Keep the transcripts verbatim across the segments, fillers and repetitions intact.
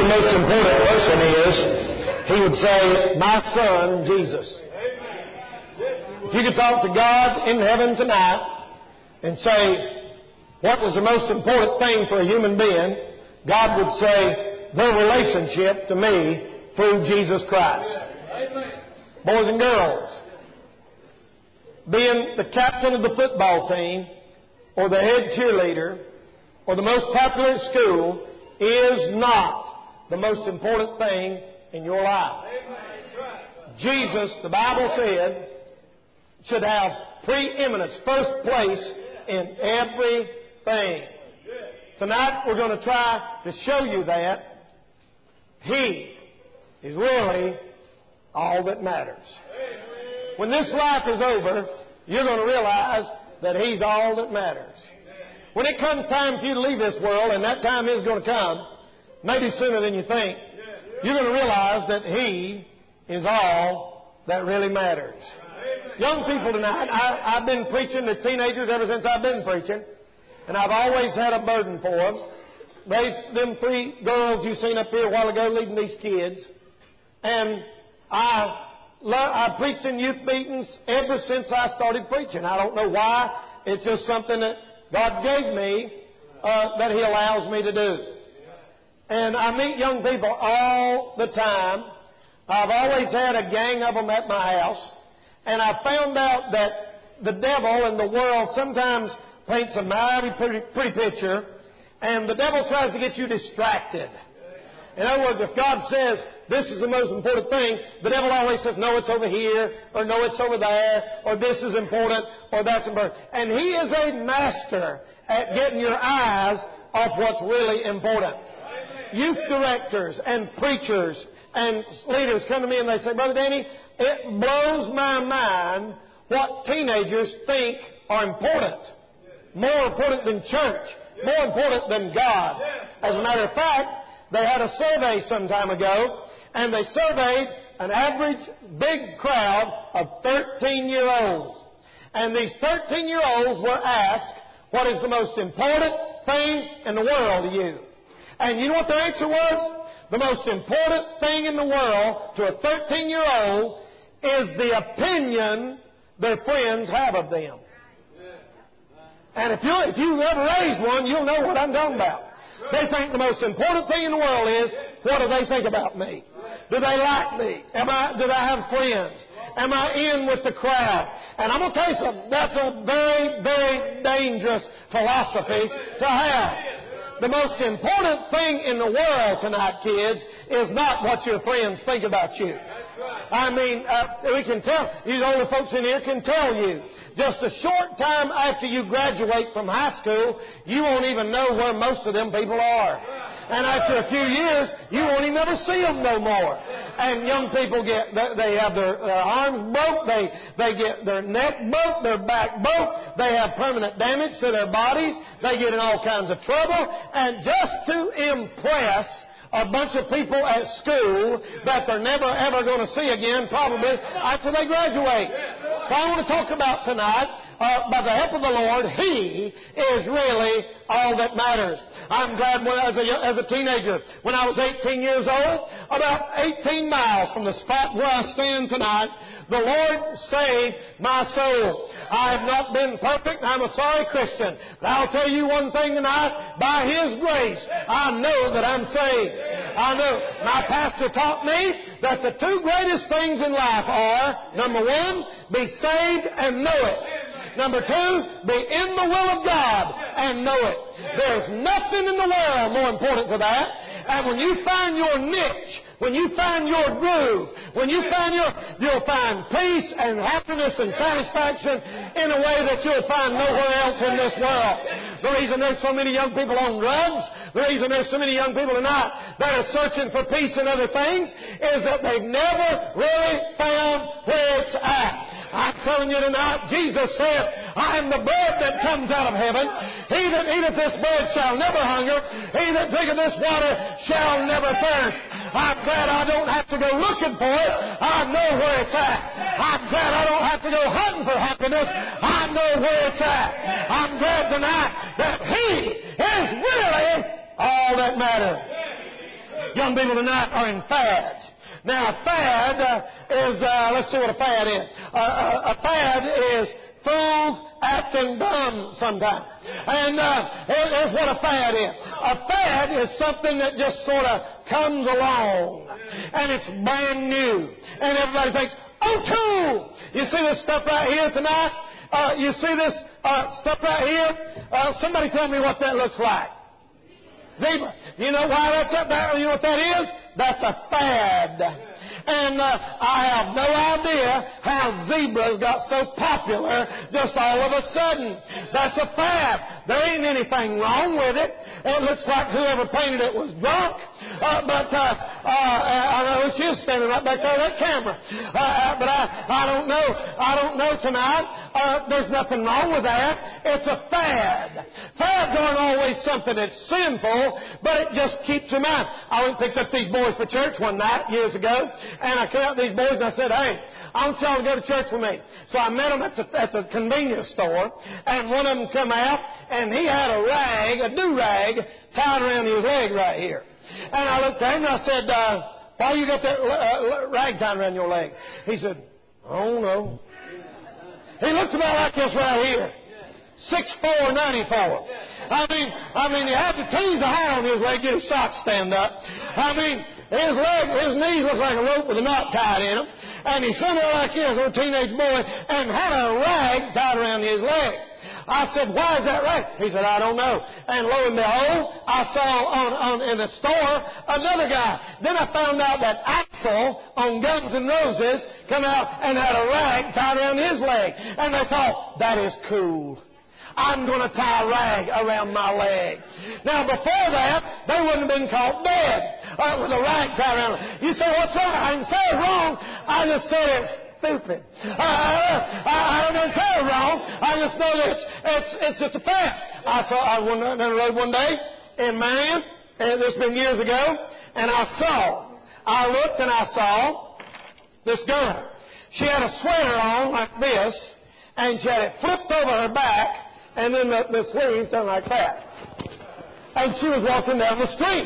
most important person is, he would say, my son, Jesus. If you could talk to God in heaven tonight and say, what was the most important thing for a human being? God would say, their relationship to me through Jesus Christ. Boys and girls, being the captain of the football team or the head cheerleader or the most popular at school is not the most important thing in your life. Jesus, the Bible said, should have preeminence, first place in everything. Tonight we're going to try to show you that He is really all that matters. When this life is over, you're going to realize that He's all that matters. When it comes time for you to leave this world, and that time is going to come, maybe sooner than you think, you're going to realize that He is all that really matters. Young people tonight, I, I've been preaching to teenagers ever since I've been preaching, and I've always had a burden for them. They, them three girls you seen up here a while ago leading these kids, and I, I preached in youth meetings ever since I started preaching. I don't know why. It's just something that God gave me uh, that He allows me to do. And I meet young people all the time. I've always had a gang of them at my house. And I found out that the devil and the world sometimes paints a mighty pretty, pretty picture, and the devil tries to get you distracted. In other words, if God says this is the most important thing, the devil always says, no, it's over here, or no, it's over there, or this is important, or that's important. And he is a master at getting your eyes off what's really important. Youth directors and preachers and leaders come to me and they say, Brother Danny, it blows my mind what teenagers think are important. More important than church. More important than God. As a matter of fact, they had a survey some time ago, and they surveyed an average big crowd of thirteen-year-olds. And these thirteen-year-olds were asked, what is the most important thing in the world to you? And you know what their answer was? The most important thing in the world to a thirteen-year-old is the opinion their friends have of them. And if, you, if you've ever raised one, you'll know what I'm talking about. They think the most important thing in the world is, what do they think about me? Do they like me? Am I, do I have friends? Am I in with the crowd? And I'm going to tell you something. That's a very, very dangerous philosophy to have. The most important thing in the world tonight, kids, is not what your friends think about you. I mean, uh, we can tell, these older folks in here can tell you, just a short time after you graduate from high school, you won't even know where most of them people are. And after a few years, you won't even ever see them no more. And young people get, they have their, their arms broke, they, they get their neck broke, their back broke, they have permanent damage to their bodies, they get in all kinds of trouble, and just to impress a bunch of people at school that they're never ever going to see again, probably after they graduate. So I want to talk about tonight, uh, by the help of the Lord, He is really all that matters. I'm glad when as a, as a teenager, when I was eighteen years old, about eighteen miles from the spot where I stand tonight, the Lord saved my soul. I have not been perfect. I'm a sorry Christian. But I'll tell you one thing tonight. By His grace, I know that I'm saved. I know. My pastor taught me that the two greatest things in life are, number one, be saved and know it. Number two, be in the will of God and know it. There's nothing in the world more important to that. And when you find your niche, when you find your groove, when you find your, you'll find peace and happiness and satisfaction in a way that you'll find nowhere else in this world. The reason there's so many young people on drugs, the reason there's so many young people tonight that are searching for peace and other things, is that they've never really found where it's at. I'm telling you tonight, Jesus said, I am the bread that comes out of heaven. He that eateth this bread shall never hunger. He that drinketh this water shall never thirst. I'm glad I don't have to go looking for it. I know where it's at. I'm glad I don't have to go hunting for happiness. I know where it's at. I'm glad tonight that He is really all that matters. young people tonight are in fads. Now, a fad uh, is, uh, let's see what a fad is. Uh, a, a fad is fools acting dumb sometimes. And uh, here's what a fad is. A fad is something that just sort of comes along. And it's brand new. And everybody thinks, oh, cool! You see this stuff right here tonight? Uh, you see this uh, stuff right here? Uh, somebody tell me what that looks like. Zebra. You know why that's up there? You know what that is? That's a fad. And uh, I have no idea how zebras got so popular just all of a sudden. That's a fad. There ain't anything wrong with it. It looks like whoever painted it was drunk. Uh, but uh, uh, I know she was standing right back there with that camera. Uh, but I, I don't know. I don't know tonight. Uh, there's nothing wrong with that. It's a fad. Fads aren't always something that's sinful, but it just keeps them out. I went and picked up these boys for church one night years ago, and I came out to these boys and I said, hey, I want y'all to go to church with me. So I met them at the, at the convenience store, and one of them come out, and he had a rag, a do-rag, tied around his leg right here. And I looked at him and I said, uh, why you got that uh, rag tied around your leg? He said, oh, no. He looked about like this right here. six four, ninety-four. I mean, I mean, you have to tease the hair on his leg, get his socks stand up. I mean, his leg, his knees look like a rope with a knot tied in them. And he stood there like this, a little teenage boy, and had a rag tied around his leg. I said, why is that rag? He said, I don't know. And lo and behold, I saw on, on in the store another guy. Then I found out that Axl on Guns N' Roses come out and had a rag tied around his leg. And they thought, that is cool. I'm going to tie a rag around my leg. Now, before that, they wouldn't have been caught dead uh, with a rag tied around them. You say, what's wrong? I didn't say it wrong. I just said it's stupid. Uh, I, I didn't say it wrong. I just know that it's, it's, it's just a fact. I saw, I went down the road one day in Marion, and this has been years ago, and I saw, I looked and I saw this girl. She had a sweater on like this, and she had it flipped over her back, and then the, the sleeves done like that. And she was walking down the street.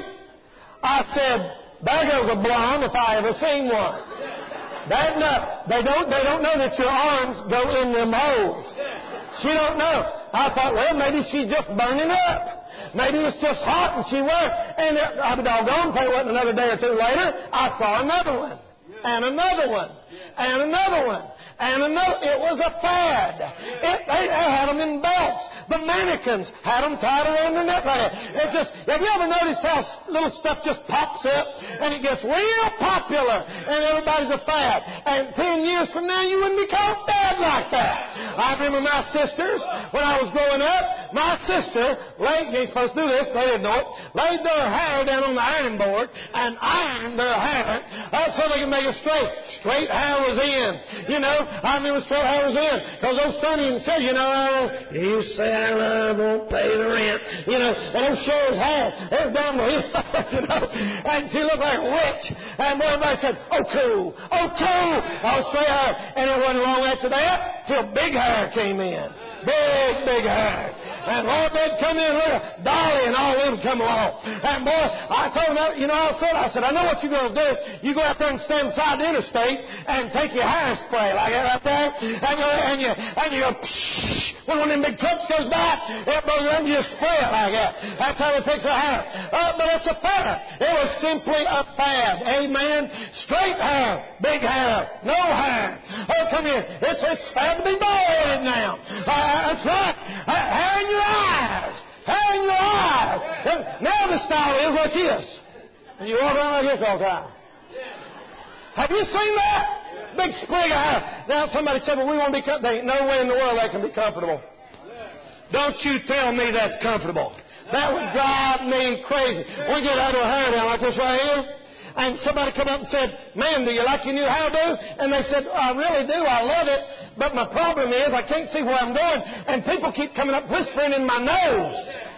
I said, there goes a blonde if I ever seen one. That, no, they don't they don't know that your arms go in them holes. She don't know. I thought, well, maybe she's just burning up. Maybe it's just hot and she was. And it, I'll be doggone, if it wasn't another day or two later, I saw another one. And another one. And another one. And another, it was a fad. It, they, they had them in belts. The mannequins had them tied around the neck like that. It just, have you ever noticed how little stuff just pops up and it gets real popular and everybody's a fad? And ten years from now, you wouldn't be called bad like that. I remember my sisters, when I was growing up, my sister, laid, you ain't supposed to do this, they didn't know it, laid their hair down on the ironing board and ironed their hair uh, so they could make it straight. Straight hair was in. You know, I remember straight hair was in. Because old Sonny said, you know, you say I love, won't pay the rent. You know, and old Cher's hair, it was down the hill, you know. And she looked like a witch. And everybody said, oh, cool. Oh, cool. Oh, straight hair. And it wasn't long after that till big hair came in. Big, big hair. And Lord, they'd come in, look at Dolly and all them come along. And boy, I told them, you know, I said, I said, I know what you're going to do. You go out there and stand beside the interstate and take your hairspray like that right there. And you, and you, and you go, psh, when one of them big trucks goes by, it goes around, you just spray it like that. That's how they fix their hair. Uh, but it's a fad. It was simply a fad. Amen. Straight hair, big hair, no hair. Oh, come here. It's, it's sad to be bald-headed now. Uh, that's right. Uh, hair in your eyes. Hair in your eyes. Now the style is like this. And you walk around like this all the time. Have you seen that? Big sprig of hair. Now somebody said, well, we want to be comfortable. There ain't no way in the world that can be comfortable. Don't you tell me that's comfortable. That would drive me crazy. We get out of hair down like this right here. And somebody come up and said, man, do you like your new hairdo? And they said, I really do. I love it. But my problem is I can't see where I'm going. And people keep coming up whispering in my nose.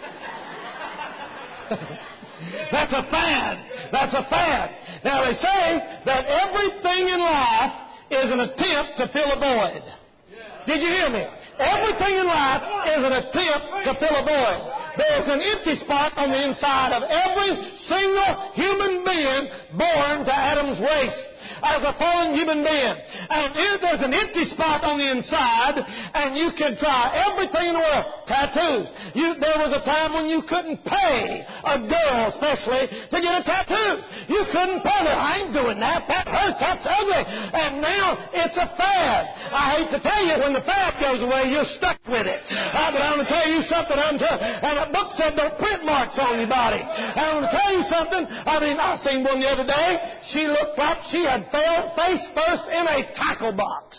That's a fad. That's a fad. Now they say that everything in life is an attempt to fill a void. Did you hear me? Everything in life is an attempt to fill a void. There's an empty spot on the inside of every single human being born to Adam's race as a fallen human being. And if there's an empty spot on the inside, and you can try everything in the world. Tattoos. You, there was a time when you couldn't pay a girl, especially, to get a tattoo. You couldn't pay it. I ain't doing that. That hurts. That's ugly. And now it's a fad. I hate to tell you, when the fad goes away, you're stuck with it. Uh, but I'm going to tell you something. I'm tell, and a book said don't print marks on your body. And I'm going to tell you something. I mean, I seen one the other day. She looked like she had fell face first in a tackle box.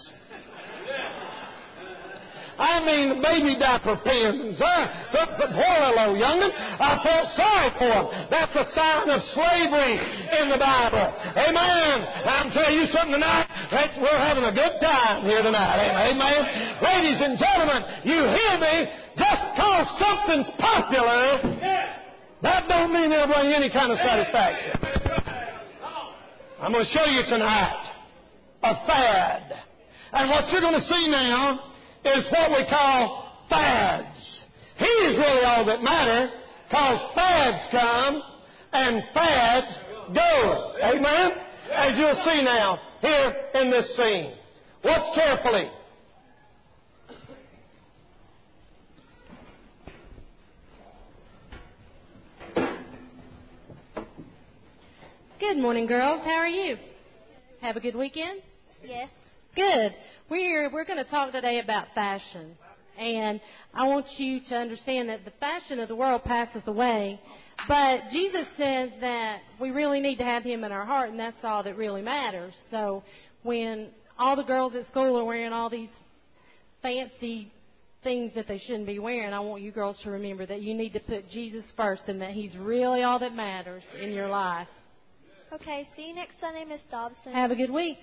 I mean, baby diaper pins and so, so poor little young'un. I felt sorry for him. That's a sign of slavery in the Bible. Amen. I'm telling you something tonight. That's, we're having a good time here tonight. Amen. Ladies and gentlemen, you hear me? Just because something's popular, that don't mean it'll bring any kind of satisfaction. I'm going to show you tonight a fad. And what you're going to see now is what we call fads. He's really all that matters, because fads come and fads go. Amen? As you'll see now here in this scene. Watch carefully. Good morning, girls. How are you? Have a good weekend? Yes. Good. We're we're going to talk today about fashion. And I want you to understand that the fashion of the world passes away, but Jesus says that we really need to have Him in our heart, and that's all that really matters. So when all the girls at school are wearing all these fancy things that they shouldn't be wearing, I want you girls to remember that you need to put Jesus first, and that He's really all that matters in your life. Okay, see you next Sunday, Miss Dobson. Have a good week.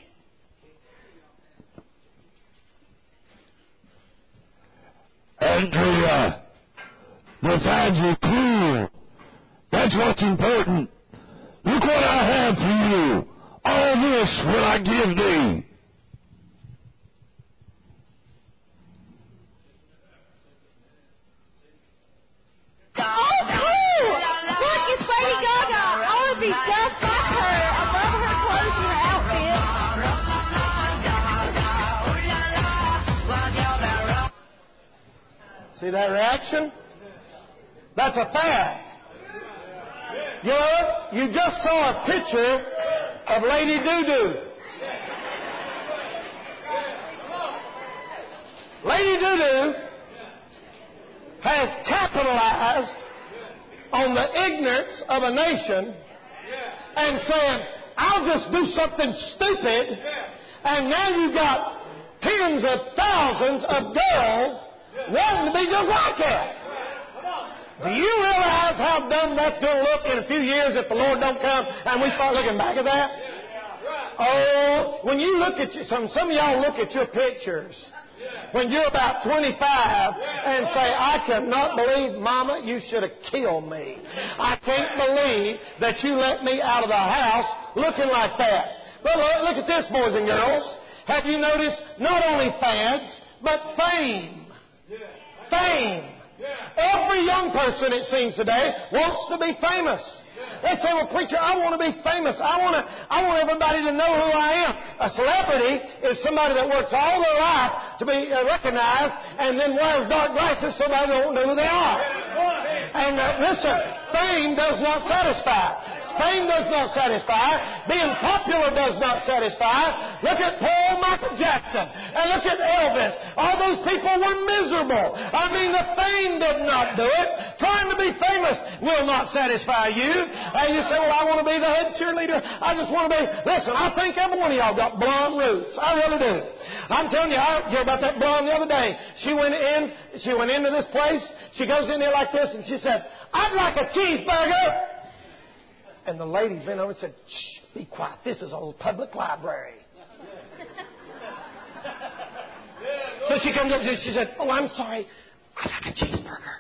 Andrea, the fads are cool. That's what's important. Look what I have for you. All this will I give thee. Oh, cool! Look, it's Lady Gaga. I want to be just like her. I love her clothes and her outfit. See that reaction? That's a fad. You know, you just saw a picture of Lady Doo-Doo. Lady Doo-Doo has capitalized on the ignorance of a nation and saying, I'll just do something stupid, and now you've got tens of thousands of girls wanting to be just like that. Do you realize how dumb that's going to look in a few years if the Lord don't come and we start looking back at that? Oh, when you look at you, some some of y'all look at your pictures when you're about twenty-five and say, I cannot believe, Mama, you should have killed me. I can't believe that you let me out of the house looking like that. But look, look at this, boys and girls. Have you noticed not only fads, but fame? Fame. Every young person, it seems today, wants to be famous. They say, well, preacher, I want to be famous. I want to, I want everybody to know who I am. A celebrity is somebody that works all their life to be uh, recognized and then wears dark glasses so they don't know who they are. And uh, listen, fame does not satisfy. Fame does not satisfy. Being popular does not satisfy. Look at Paul Michael Jackson. And look at Elvis. All those people were miserable. I mean, the fame did not do it. Trying to be famous will not satisfy you. And you say, well, I want to be the head cheerleader. I just want to be... Listen, I think every one of y'all got blonde roots. I really do. I'm telling you, I heard about that blonde the other day. She went in, she went into this place. She goes in there like this, and she said, I'd like a cheeseburger. And the lady bent over and said, shh, be quiet. This is a public library. So she comes up and she said, oh, I'm sorry. I'd like a cheeseburger.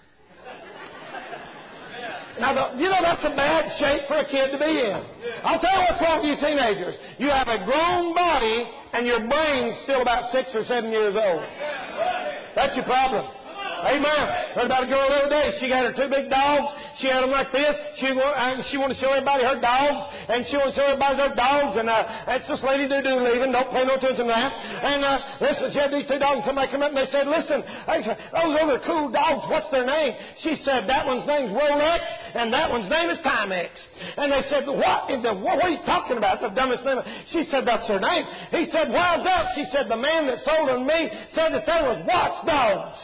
And I thought, you know, that's a bad shape for a kid to be in. I'll tell you what's wrong with you teenagers. You have a grown body and your brain's still about six or seven years old. That's your problem. Amen. Heard about a girl the other day. She got her two big dogs. She had them like this. She uh, she wanted to show everybody her dogs, and she wanted to show everybody their dogs. And uh, that's this lady doo-doo leaving. Don't pay no attention to that. And uh, listen, she had these two dogs. And somebody came up and they said, "Listen, those other cool dogs. What's their name?" She said, "That one's name's Rolex, and that one's name is Timex." And they said, "What? In the, what are you talking about? It's the dumbest name." She said, "That's her name." He said, "Why's that?" She said, "The man that sold them to me said that they was watchdogs."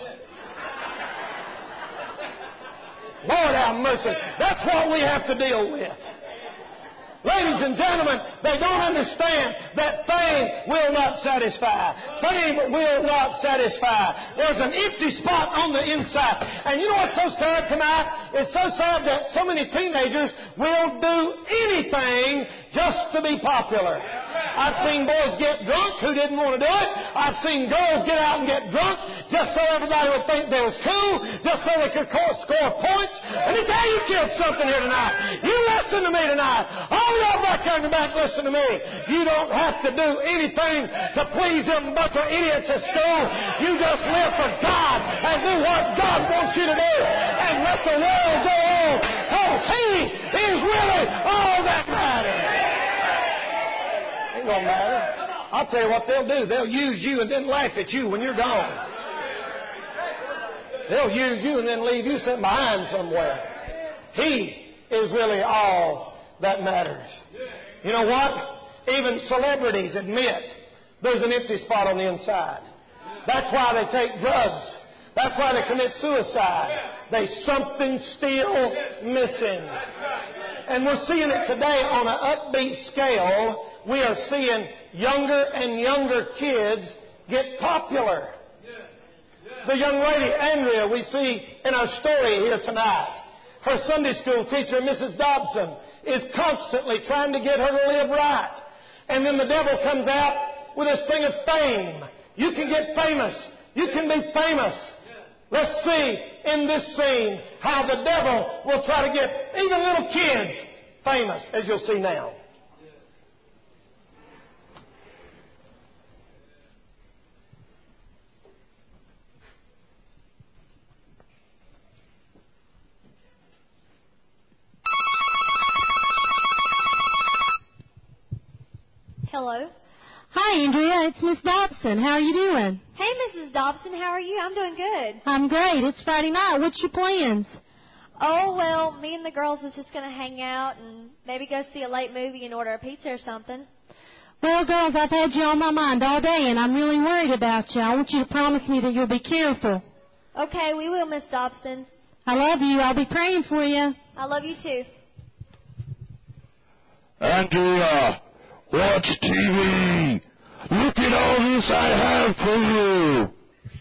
Lord have mercy. That's what we have to deal with. Ladies and gentlemen, they don't understand that fame will not satisfy. Fame will not satisfy. There's an empty spot on the inside. And you know what's so sad tonight? It's so sad that so many teenagers will do anything just to be popular. I've seen boys get drunk who didn't want to do it. I've seen girls get out and get drunk just so everybody would think they was cool, just so they could score points. Let me tell you kids something here tonight. You listen to me tonight. All y'all back there in the back, listen to me. You don't have to do anything to please them bunch of idiots at school. You just live for God and do what God wants you to do and let the world go on. Because He is really all that matters. Ain't gonna matter. I'll tell you what they'll do. They'll use you and then laugh at you when you're gone. They'll use you and then leave you sitting behind somewhere. He is really all that matters. You know what? Even celebrities admit there's an empty spot on the inside. That's why they take drugs. That's why they commit suicide. There's something still missing. And we're seeing it today on an upbeat scale. We are seeing younger and younger kids get popular. The young lady, Andrea, we see in our story here tonight, her Sunday school teacher, Missus Dobson, is constantly trying to get her to live right. And then the devil comes out with this thing of fame. You can get famous. You can be famous. Let's see in this scene how the devil will try to get even little kids famous, as you'll see now. Hello. Hi, Andrea. It's Miss Dobson. How are you doing? Hey, Missus Dobson. How are you? I'm doing good. I'm great. It's Friday night. What's your plans? Oh, well, me and the girls was just going to hang out and maybe go see a late movie and order a pizza or something. Well, girls, I've had you on my mind all day, and I'm really worried about you. I want you to promise me that you'll be careful. Okay, we will, Miss Dobson. I love you. I'll be praying for you. I love you, too. Andrea, watch T V. Look at all this I have for you.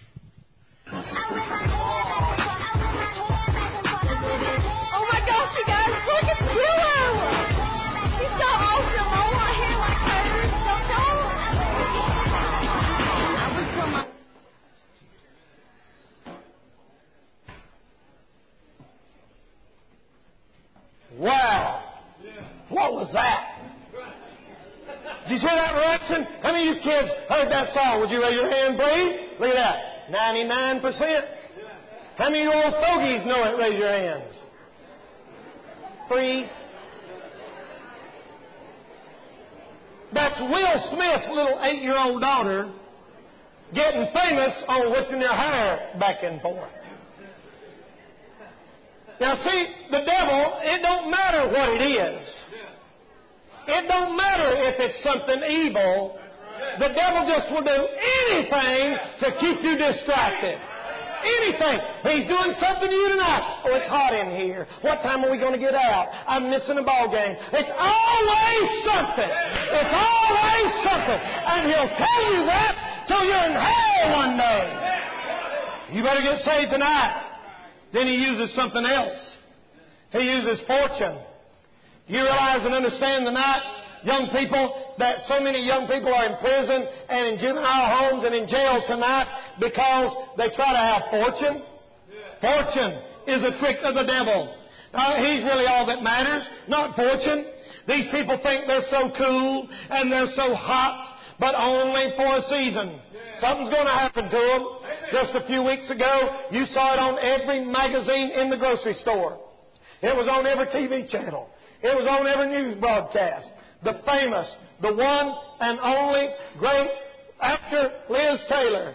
Oh my gosh, you guys, look at Willow! She's so awesome. I want hair like hers, don't y'all? Wow. What was that? Did you hear that reaction? How many of you kids heard that song? Would you raise your hand, please? Look at that. ninety-nine percent. How many of you old fogies know it? Raise your hands. Three. That's Will Smith's little eight-year-old daughter getting famous on whipping her hair back and forth. Now see, the devil, it don't matter what it is. It don't matter if it's something evil. The devil just will do anything to keep you distracted. Anything. He's doing something to you tonight. Oh, it's hot in here. What time are we going to get out? I'm missing a ball game. It's always something. It's always something. And he'll tell you that till you're in hell one day. You better get saved tonight. Then he uses something else. He uses fortune. You realize and understand tonight, young people, that so many young people are in prison and in juvenile homes and in jail tonight because they try to have fortune. Fortune is a trick of the devil. Uh, he's really all that matters, not fortune. These people think they're so cool and they're so hot, but only for a season. Something's going to happen to them. Just a few weeks ago, you saw it on every magazine in the grocery store. It was on every T V channel. It was on every news broadcast. The famous, the one and only great actor Liz Taylor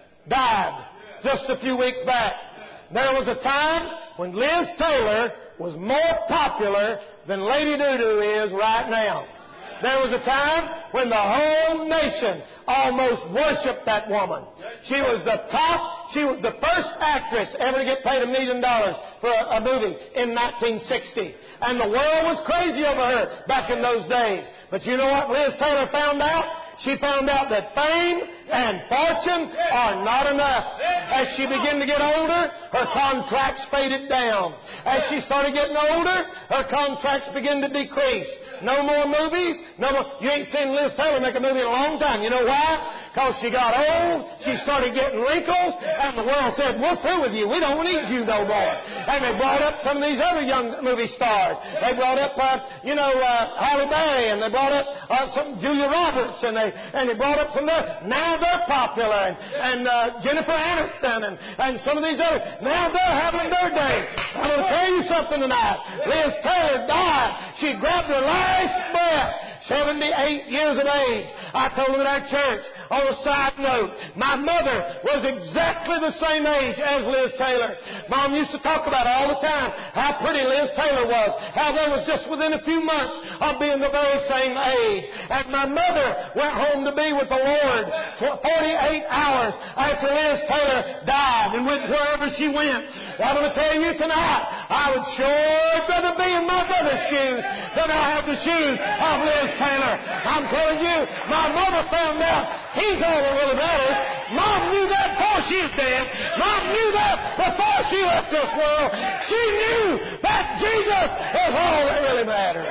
died just a few weeks back. There was a time when Liz Taylor was more popular than Lady Doo-Doo is right now. There was a time when the whole nation almost worshipped that woman. She was the top, she was the first actress ever to get paid a million dollars for a, a movie in nineteen sixty. And the world was crazy over her back in those days. But you know what Liz Taylor found out? She found out that fame and fortune are not enough. As she began to get older, her contracts faded down. As she started getting older, her contracts began to decrease. No more movies. No more. You ain't seen Liz Taylor make a movie in a long time. You know why? Because she got old. She started getting wrinkles. And the world said, we're through with you. We don't need you no more. And they brought up some of these other young movie stars. They brought up, uh, you know, uh, Halle Berry. And they brought up uh, some Julia Roberts. And they And he brought up some there. Now they're popular. And, and uh, Jennifer Aniston and, and some of these others. Now they're having their day. I'm going to tell you something tonight. Liz Taylor died. She grabbed her last breath. seventy-eight years of age. I told them at our church, on a side note, my mother was exactly the same age as Liz Taylor. Mom used to talk about it all the time, how pretty Liz Taylor was, how they was just within a few months of being the very same age. And my mother went home to be with the Lord for forty-eight hours after Liz Taylor died and went wherever she went. I'm going to tell you tonight, I would sure rather be in my brother's shoes than I have the shoes of Liz Taylor. I'm telling you, my mother found out he's all that really matters. Mom knew that before she was dead. Mom knew that before she left this world. She knew that Jesus is all that really matters.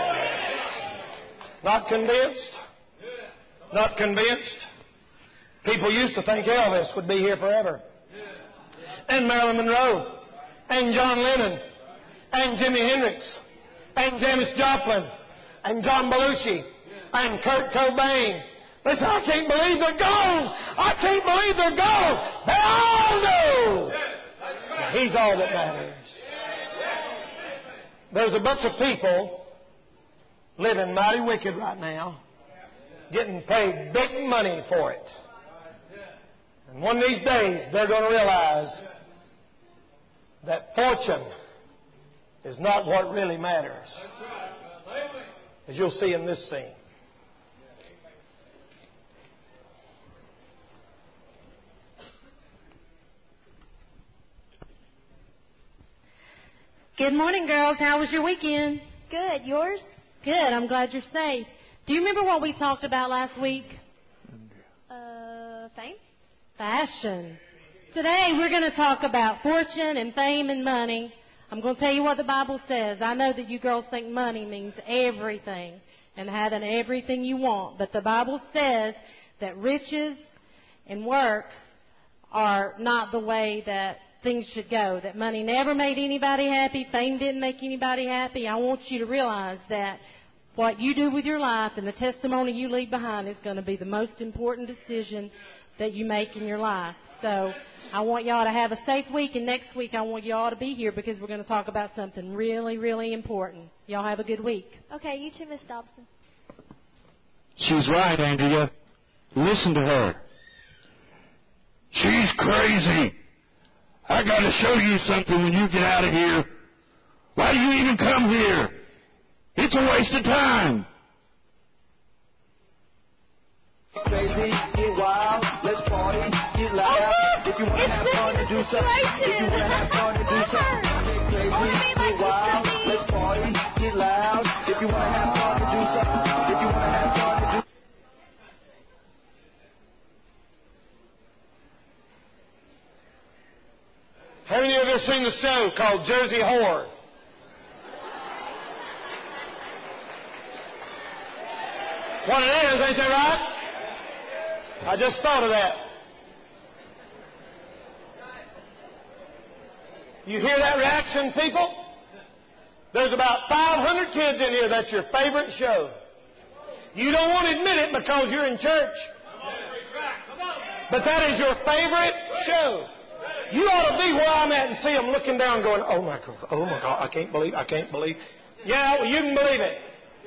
Not convinced? Not convinced? People used to think Elvis would be here forever. And Marilyn Monroe. And John Lennon. And Jimi Hendrix. And Janis Joplin. And John Belushi. And Kurt Cobain. Listen, I can't believe they're gone. I can't believe they're gone. They all know He's all that matters. There's a bunch of people living mighty wicked right now, getting paid big money for it. And one of these days, they're going to realize that fortune is not what really matters, as you'll see in this scene. Good morning, girls. How was your weekend? Good. Yours? Good. I'm glad you're safe. Do you remember what we talked about last week? Uh, fame? Fashion. Today we're going to talk about fortune and fame and money. I'm going to tell you what the Bible says. I know that you girls think money means everything and having everything you want, but the Bible says that riches and work are not the way that things should go, that money never made anybody happy, fame didn't make anybody happy. I want you to realize that what you do with your life and the testimony you leave behind is going to be the most important decision that you make in your life. So I want y'all to have a safe week, and next week I want y'all to be here because we're going to talk about something really, really important. Y'all have a good week. Okay, you too, Miss Dobson. She's right, Andrea. Listen to her. She's crazy. I got to show you something when you get out of here. Why do you even come here? It's a waste of time. Crazy, get wild, let's party, get loud. Oh, if you want to have fun and do something, if you want to have fun and do something, get crazy, oh, get wild, let's party, get loud. If you want to have fun and do something, if you want to have fun and do something. Have any of you ever seen the show called Jersey Horror? That's what it is, ain't that right? I just thought of that. You hear that reaction, people? There's about five hundred kids in here. That's your favorite show. You don't want to admit it because you're in church. But that is your favorite show. You ought to be where I'm at and see them looking down going, oh my God, oh my God, I can't believe, I can't believe. Yeah, well, you can believe it.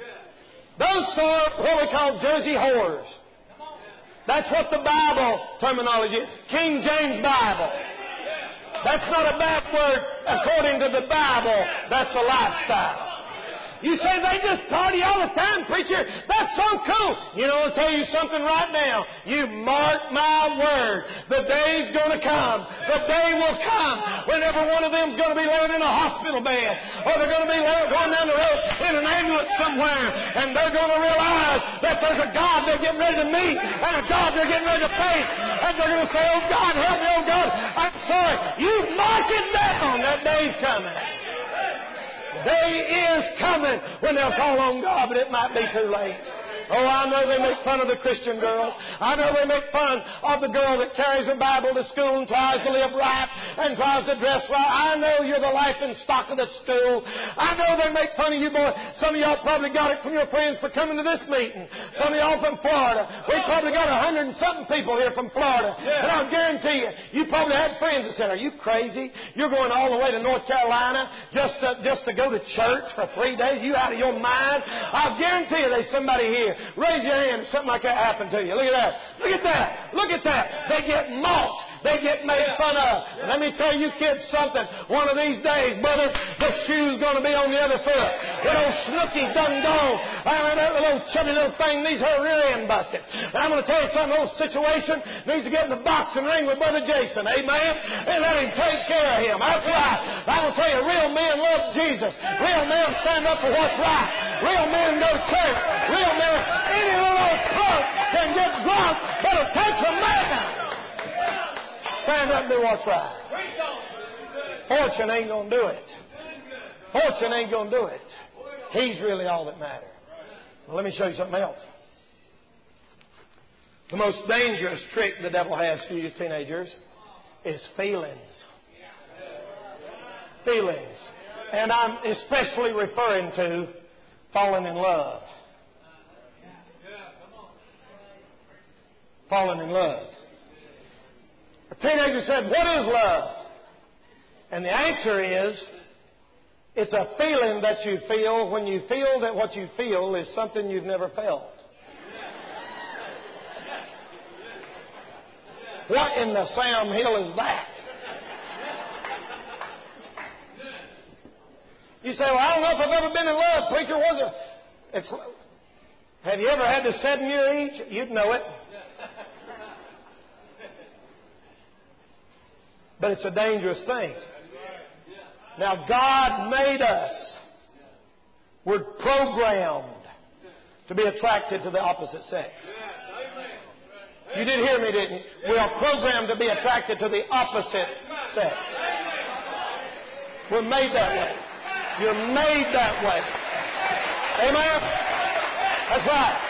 Those are what we call Jersey whores. That's what the Bible terminology is. King James Bible. That's not a bad word according to the Bible. That's a lifestyle. You say they just party all the time, preacher. That's so cool. You know, I'll tell you something right now. You mark my word. The day's going to come. The day will come whenever one of them's going to be laying in a hospital bed, or they're going to be going down the road in an ambulance somewhere, and they're going to realize that there's a God they're getting ready to meet, and a God they're getting ready to face, and they're going to say, oh God, help me, oh God, I'm sorry. You mark it down. That day's coming. The day is coming when they'll call on God, but it might be too late. Oh, I know they make fun of the Christian girl. I know they make fun of the girl that carries a Bible to school and tries to live right and tries to dress right. I know you're the life and stock of the school. I know they make fun of you, boy. Some of y'all probably got it from your friends for coming to this meeting. Some of y'all from Florida. We probably got a hundred and something people here from Florida. And I'll guarantee you, you probably had friends that said, are you crazy? You're going all the way to North Carolina just to, just to go to church for three days? You out of your mind? I'll guarantee you there's somebody here. Raise your hand if something like that happened to you. Look at that. Look at that. Look at that. They get mocked. They get made fun of. Let me tell you kids something. One of these days, brother, the shoe's going to be on the other foot. That old Snooky's done gone. I mean, that little chubby little thing needs her rear end busted. And I'm going to tell you something. Old situation needs to get in the boxing ring with Brother Jason. Amen? And let him take care of him. That's right. I'm going to tell you, real men love Jesus. Real men stand up for what's right. Real men go to church. Real men, any little old punk can get drunk, but it takes a man. Stand up and do what's right. Fortune ain't going to do it. Fortune ain't going to do it. He's really all that matters. Well, let me show you something else. The most dangerous trick the devil has for you teenagers is feelings. Feelings. And I'm especially referring to falling in love. Falling in love. A teenager said, what is love? And the answer is, it's a feeling that you feel when you feel that what you feel is something you've never felt. What in the Sam Hill is that? You say, well, I don't know if I've ever been in love, preacher. Was it? It's, have you ever had the seven-year itch? You'd know it. But it's a dangerous thing. Now, God made us. We're programmed to be attracted to the opposite sex. You did hear me, didn't you? We are programmed to be attracted to the opposite sex. We're made that way. You're made that way. Amen? That's right.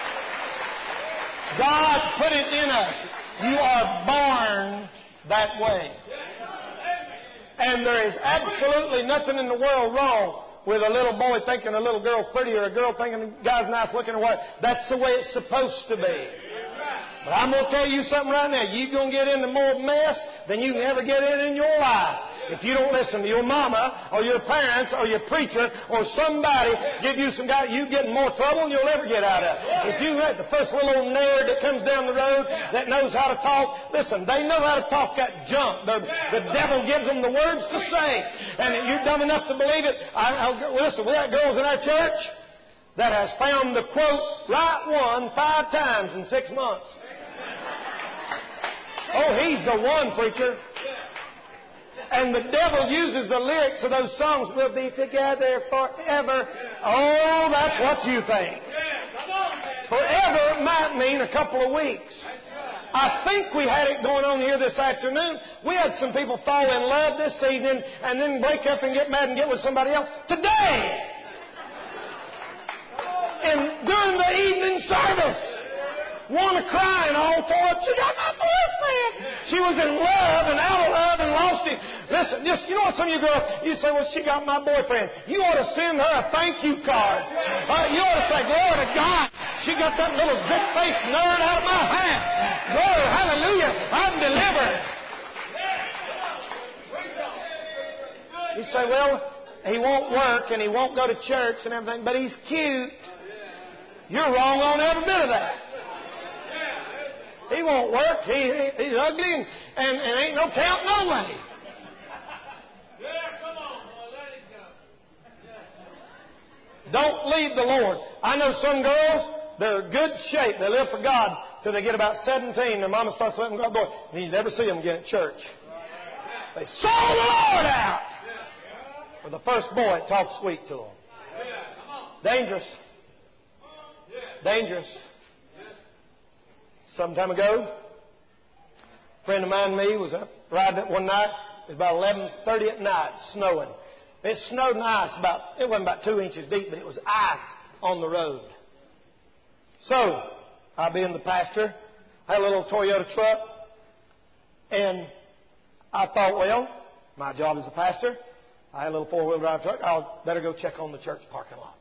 God put it in us. You are born that way. And there is absolutely nothing in the world wrong with a little boy thinking a little girl pretty or a girl thinking a guy's nice looking or what. That's the way it's supposed to be. But I'm going to tell you something right now. You're going to get into more mess than you can ever get in in your life. If you don't listen to your mama or your parents or your preacher or somebody give you some guy, you get in more trouble than you'll ever get out of. If you let the first little old nerd that comes down the road that knows how to talk, listen, they know how to talk that junk. The, the devil gives them the words to say. And if you're dumb enough to believe it, I, I, listen, we got girls in our church that has found the quote, right one, five times in six months. Oh, he's the one, preacher. And the devil uses the lyrics of those songs, we'll be together forever. Oh, that's what you think. Forever might mean a couple of weeks. I think we had it going on here this afternoon. We had some people fall in love this evening and then break up and get mad and get with somebody else today. And during the evening service, want to cry and all tore up. She got my boyfriend. She was in love and out of love and lost him. Listen, just, you know what some of you girls, you say, well, she got my boyfriend. You ought to send her a thank you card. Uh, you ought to say, glory to God. She she got that little zit-faced nerd out of my hat. Glory, hallelujah, I'm delivered. You say, well, he won't work and he won't go to church and everything, but he's cute. You're wrong on every bit of that. He won't work. He, he, he's ugly and, and, and ain't no count no way. Don't leave the Lord. I know some girls, they're in good shape. They live for God till they get about seventeen. Their mama starts letting them go. Boy, and you never see them again at church. They sold the Lord out. For the first boy, it talks sweet to them. Dangerous. Dangerous. Some time ago, a friend of mine and me was up riding it one night. It was about eleven thirty at night, snowing. It snowed and ice about, it wasn't about two inches deep, but it was ice on the road. So, I being the pastor, I had a little Toyota truck, and I thought, well, my job as a pastor, I had a little four-wheel drive truck, I'll better go check on the church parking lot.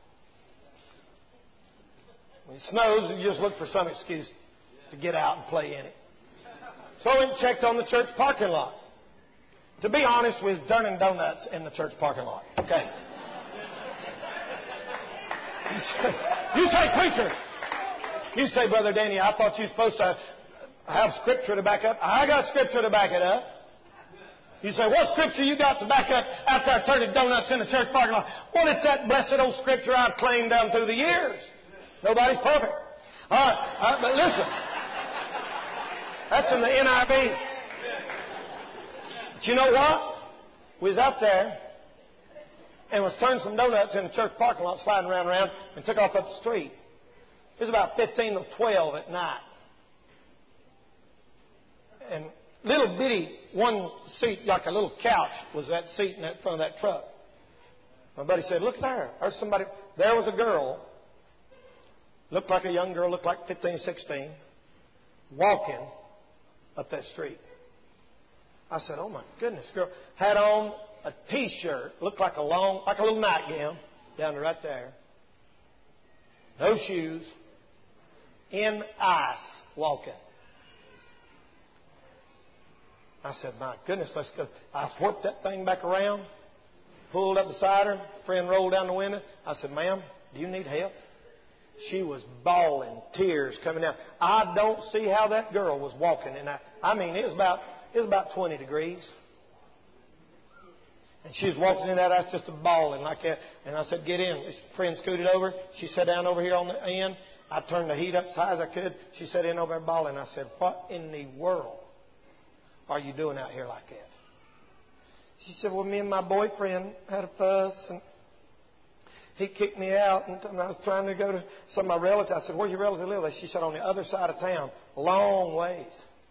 When it snows, you just look for some excuse to get out and play in it. So I went and checked on the church parking lot. To be honest, we was turning donuts in the church parking lot. Okay. You say, you say, preacher. You say, Brother Danny, I thought you were supposed to have scripture to back up. I got scripture to back it up. You say, what scripture you got to back up after I turning donuts in the church parking lot? Well, it's that blessed old scripture I've claimed down through the years. Nobody's perfect. All right, all right, but listen. That's in the N I V. But you know what? We was out there and was turning some donuts in the church parking lot, sliding around and around, and took off up the street. It was about fifteen to twelve at night. And little bitty one seat, like a little couch, was that seat in that front of that truck. My buddy said, look there. There's somebody. There was a girl. Looked like a young girl, looked like fifteen, sixteen, walking up that street. I said, oh my goodness, girl. Had on a T-shirt, looked like a long, like a little nightgown, down to right there. No shoes, in ice, walking. I said, my goodness, let's go. I whipped that thing back around, pulled up beside her. Friend rolled down the window. I said, ma'am, do you need help? She was bawling, tears coming down. I don't see how that girl was walking. And I, I mean, it was about it was about twenty degrees. And she was walking in that ice just a bawling like that. And I said, get in. This friend scooted over. She sat down over here on the end. I turned the heat up as high as I could. She sat in over there bawling. I said, what in the world are you doing out here like that? She said, well, me and my boyfriend had a fuss, and he kicked me out, and I was trying to go to some of my relatives. I said, where your relatives live? She said, on the other side of town, long ways.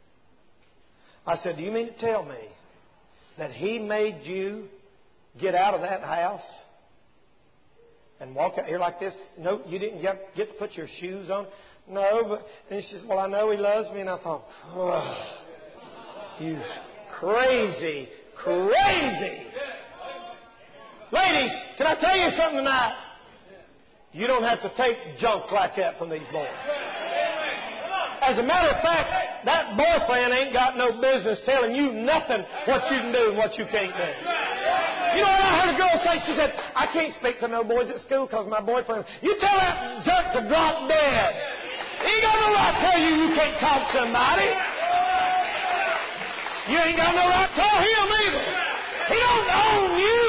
I said, do you mean to tell me that he made you get out of that house and walk out here like this? No, you didn't get, get to put your shoes on? No, but and she says, well, I know he loves me. And I thought, oh, you crazy, crazy. Ladies, can I tell you something tonight? You don't have to take junk like that from these boys. As a matter of fact, that boyfriend ain't got no business telling you nothing what you can do and what you can't do. You know what I heard a girl say? She said, I can't speak to no boys at school because my boyfriend... You tell that jerk to drop dead. He ain't got no right to tell you you can't talk to somebody. You ain't got no right to tell him either. He don't own you.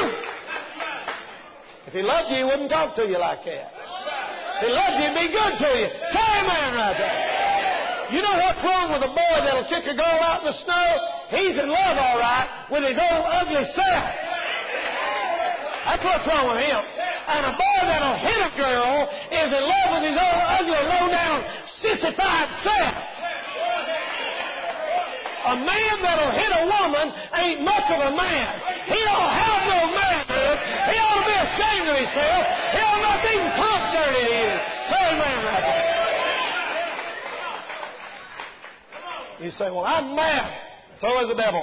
If he loved you, he wouldn't talk to you like that. If he loved you, he'd be good to you. Say amen right there. You know what's wrong with a boy that'll kick a girl out in the snow? He's in love, all right, with his old ugly self. That's what's wrong with him. And a boy that'll hit a girl is in love with his old ugly, low-down, sissified self. A man that'll hit a woman ain't much of a man. He don't have no manhood. He ought to be ashamed of himself. He ought not even talk dirty to you. Say amen right there. You say, well, I'm mad. So is the devil.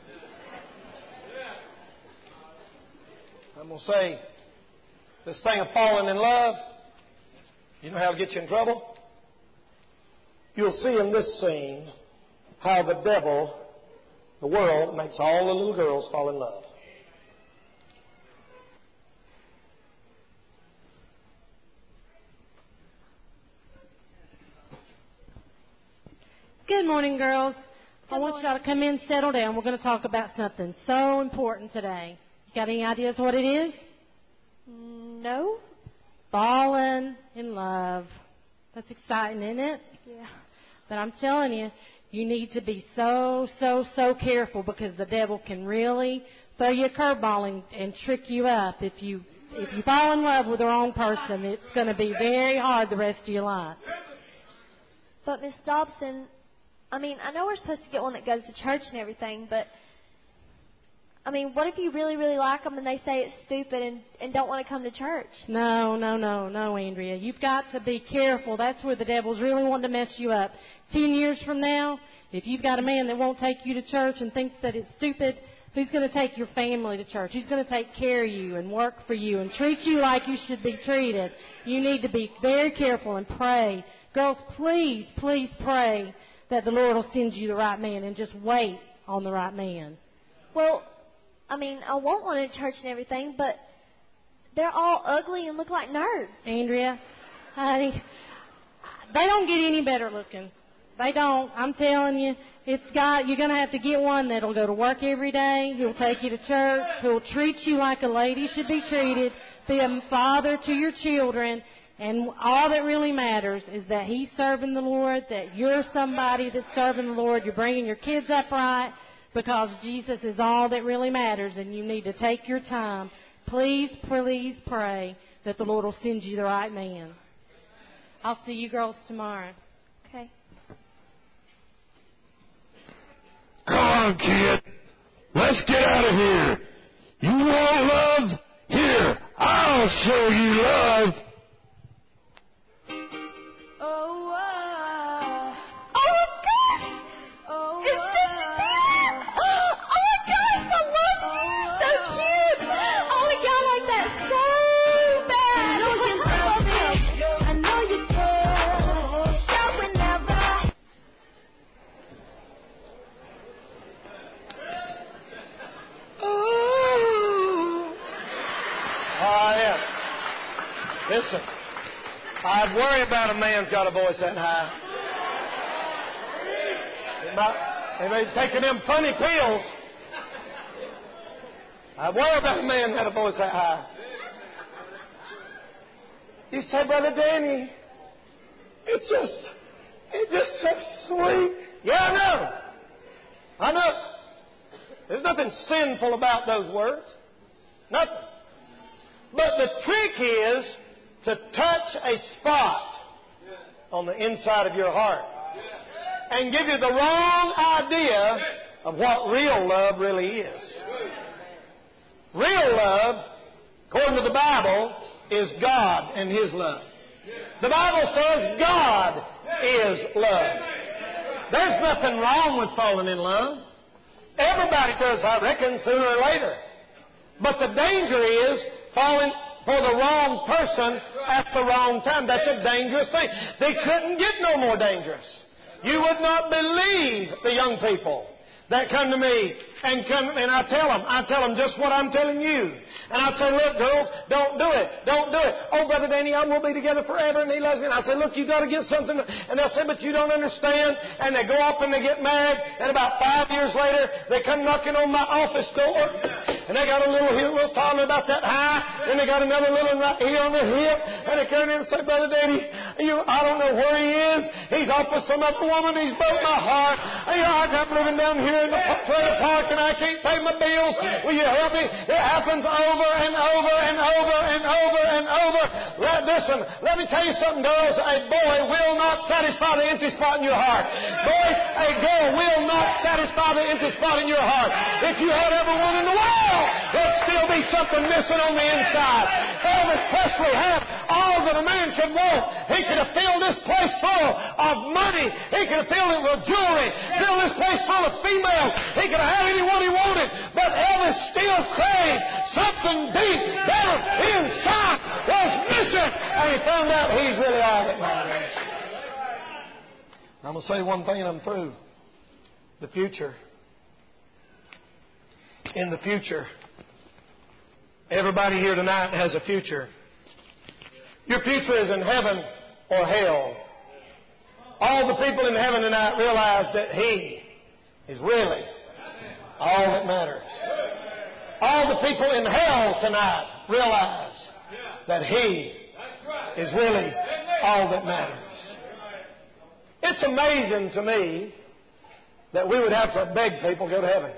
I'm going to say, this thing of falling in love, you know how it gets you in trouble? you'll see in this scene how the devil, the world, makes all the little girls fall in love. Good morning, girls. I want y'all to come in, settle down. We're going to talk about something so important today. You got any ideas what it is? No. Falling in love. That's exciting, isn't it? Yeah. But I'm telling you, you need to be so, so, so careful because the devil can really throw you a curveball and, and trick you up. If you if you fall in love with the wrong person, it's going to be very hard the rest of your life. But Miss Dobson, I mean, I know we're supposed to get one that goes to church and everything, but I mean, what if you really, really like them and they say it's stupid and, and don't want to come to church? No, no, no, no, Andrea. You've got to be careful. That's where the devil's really wanting to mess you up. Ten years from now, if you've got a man that won't take you to church and thinks that it's stupid, who's going to take your family to church? Who's going to take care of you and work for you and treat you like you should be treated? You need to be very careful and pray. Girls, please, please pray that the Lord will send you the right man and just wait on the right man. Well, I mean, I want one at church and everything, but they're all ugly and look like nerds. Andrea, honey, they don't get any better looking. They don't. I'm telling you, it's got. You're going to have to get one that'll go to work every day. He'll take you to church. He'll treat you like a lady should be treated. Be a father to your children. And all that really matters is that he's serving the Lord, that you're somebody that's serving the Lord. You're bringing your kids up right. Because Jesus is all that really matters, and you need to take your time. Please, please pray that the Lord will send you the right man. I'll see you girls tomorrow. Okay. Come on, kid. Let's get out of here. You want love? Here, I'll show you love. Oh, uh, oh, gosh. Oh, it's Listen, I'd worry about a man's got a voice that high. He might, he may be taking them funny pills. I'd worry about a man that had a voice that high. You say, Brother Danny, it's just, it's just so sweet. Yeah, I know. I know. There's nothing sinful about those words. Nothing. But the trick is to touch a spot on the inside of your heart and give you the wrong idea of what real love really is. Real love, according to the Bible, is God and His love. The Bible says God is love. There's nothing wrong with falling in love. Everybody does, I reckon, sooner or later. But the danger is falling for the wrong person at the wrong time. That's a dangerous thing. They couldn't get no more dangerous. You would not believe the young people that come to me and come, and I tell them, I tell them just what I'm telling you. And I say, look, girls, don't do it. Don't do it. Oh, Brother Danny, I will be together forever, and he loves me. And I say, look, you got to get something. And they'll say, but you don't understand. And they go off and they get married. And about five years later, they come knocking on my office door. And they got a little heel, little toddler about that high. And they got another little right here on their hip. And they come in and say, Brother Danny, you, I don't know where he is. He's off with some other woman. He's broke my heart. You know, I'm living down here in the trailer park and I can't pay my bills. Will you help me? It happens over and over and over and over and over. Let, listen, let me tell you something, girls. A boy will not satisfy the empty spot in your heart. Boys, a girl will not satisfy the empty spot in your heart. If you had every one in the world, there'd still be something missing on the inside. Elvis Presley had all that a man could want. He could have filled this place full of money. He could have filled it with jewelry. Filled this place full of females. He could have had anyone he wanted. But Elvis still craved something deep down inside was missing. And he found out he's really all that matters. I'm going to say one thing and I'm through. The future. In the future. Everybody here tonight has a future. Your future is in heaven or hell. All the people in heaven tonight realize that He is really all that matters. All the people in hell tonight realize that He is really all that matters. It's amazing to me that we would have to beg people to go to heaven.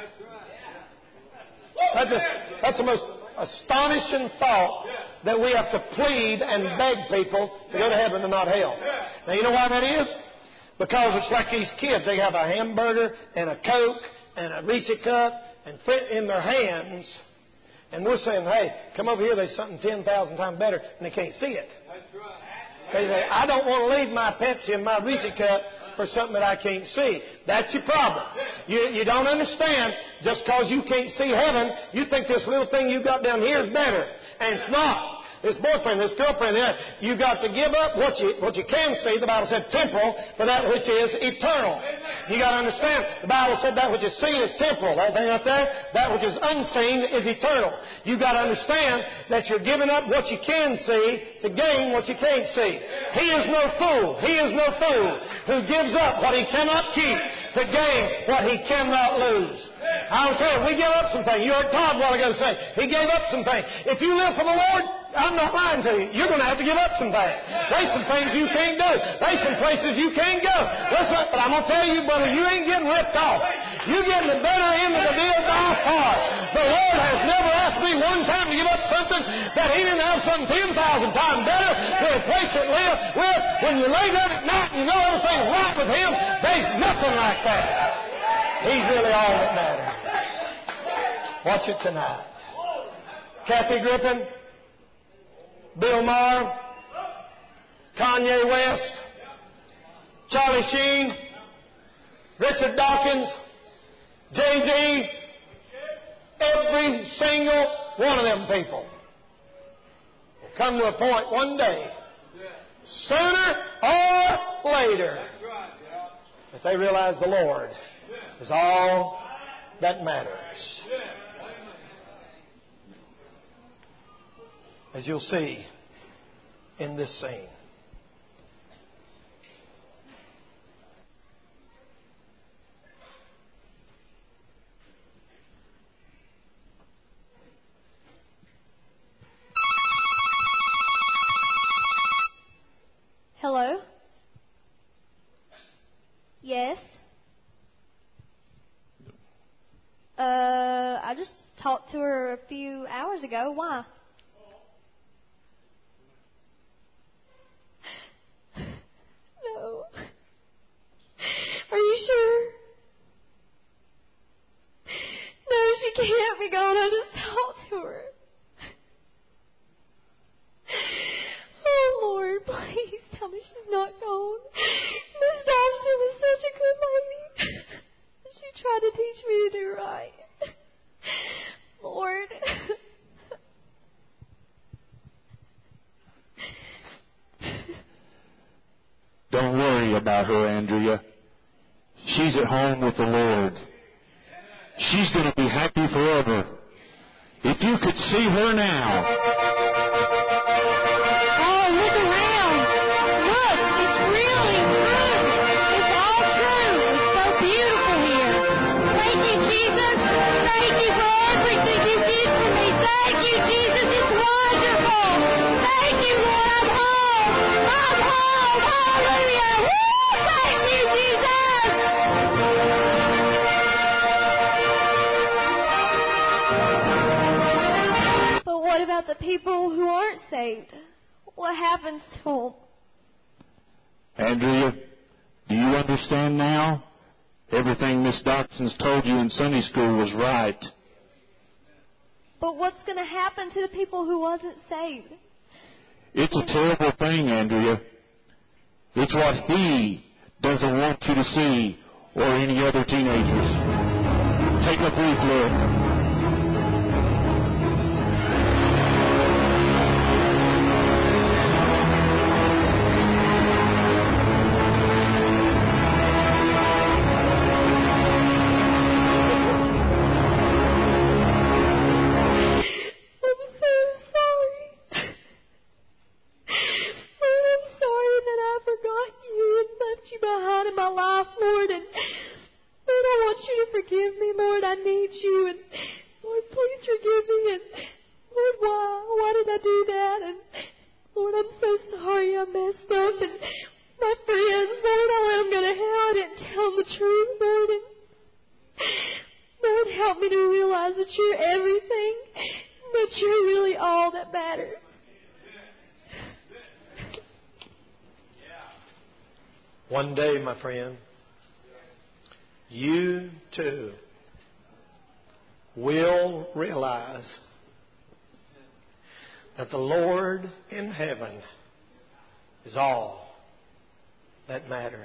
That's, just, that's the most astonishing thought, that we have to plead and beg people to go to heaven and not hell. Now, you know why that is? Because it's like these kids. They have a hamburger and a Coke and a Reese cup and fit in their hands. And we're saying, hey, come over here. There's something ten thousand times better. And they can't see it. They say, I don't want to leave my Pepsi and my Reese cup for something that I can't see. That's your problem. You, you don't understand. Just because you can't see heaven, you think this little thing you got down here is better. And it's not. This boyfriend, this girlfriend, there, you got to give up what you what you can see. The Bible said temporal for that which is eternal. You got to understand. The Bible said that which is seen is temporal. That thing up there, that which is unseen is eternal. You got to understand that you're giving up what you can see to gain what you can't see. He is no fool. He is no fool who gives up what he cannot keep to gain what he cannot lose. I'll tell you, we give up some things. You heard Todd a while ago say he gave up some things. If you live for the Lord, I'm not lying to you. You're going to have to give up some things. There's some things you can't do. There's some places you can't go. Listen, but I'm going to tell you, brother, you ain't getting ripped off. You're getting the better end of the deal by far. The Lord has never asked me one time to give up something that He didn't have something ten thousand times better to replace it with. When you lay down at night and you know everything's right with Him, there's nothing like that. He's really all that matters. Watch it tonight. Kathy Griffin, Bill Maher, Kanye West, Charlie Sheen, Richard Dawkins, Jay-Z, every single one of them people will come to a point one day, sooner or later, that they realize the Lord is all that matters. As you'll see in this scene. Hello? Yes? Uh, I just talked to her a few hours ago. Why? No. Are you sure? No, she can't be gone. I just talked to her. Oh, Lord, please tell me she's not gone. Miss Dobson was such a good lady. She tried to teach me to do right. Lord. Don't worry about her, Andrea. She's at home with the Lord. She's going to be happy forever. If you could see her now. Oh, look around. Look, it's really true. It's all true. It's so beautiful here. Thank you, Jesus. Thank you for everything you did for me. Thank you, Jesus. It's wonderful. Thank you, Lord. I'm home. I'm home. Hallelujah. Woo! Thank you, Jesus. But what about the people who aren't saved? What happens to them? Andrea, do you understand now? Everything Miss Dobson's told you in Sunday school was right. But what's going to happen to the people who wasn't saved? It's a terrible thing, Andrea. It's what He doesn't want you to see, or any other teenagers. Take a brief look. want you to forgive me, Lord. I need you. And Lord, please forgive me. And Lord, why? Why did I do that? And Lord, I'm so sorry I messed up. And my friends, Lord, I let them go to hell. I didn't tell them the truth, Lord. And Lord, help me to realize that you're everything, that you're really all that matters. One day, my friend, you too will realize that the Lord in heaven is all that matters.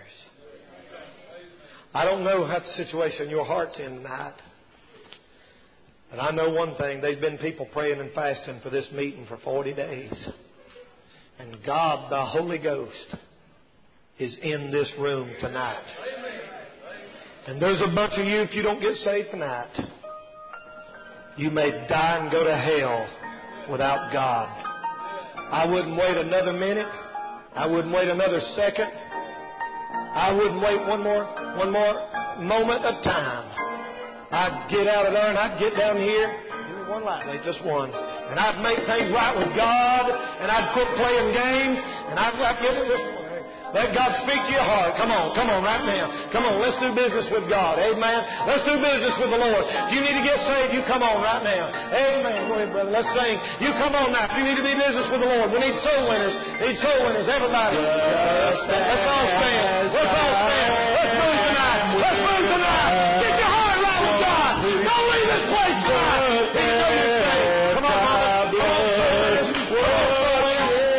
I don't know what situation your heart's in tonight, but I know one thing. There's been people praying and fasting for this meeting for forty days. And God, the Holy Ghost, is in this room tonight. And there's a bunch of you, if you don't get saved tonight, you may die and go to hell without God. I wouldn't wait another minute. I wouldn't wait another second. I wouldn't wait one more one more moment of time. I'd get out of there and I'd get down here. One lightly, just one. And I'd make things right with God. And I'd quit playing games. And I'd, I'd get it this one. Let God speak to your heart. Come on, come on right now. Come on, let's do business with God. Amen. Let's do business with the Lord. If you need to get saved, you come on right now. Amen. Go ahead, brother. Let's sing. You come on now. If you need to be business with the Lord, we need soul winners. We need soul winners. Everybody. Let's all stand. Let's all stand. Let's move tonight. Let's move tonight. Get your heart right with God. Don't leave this place tonight. You know you're saved. Come on, mama. Come on, soul winners. Come on, soul winners.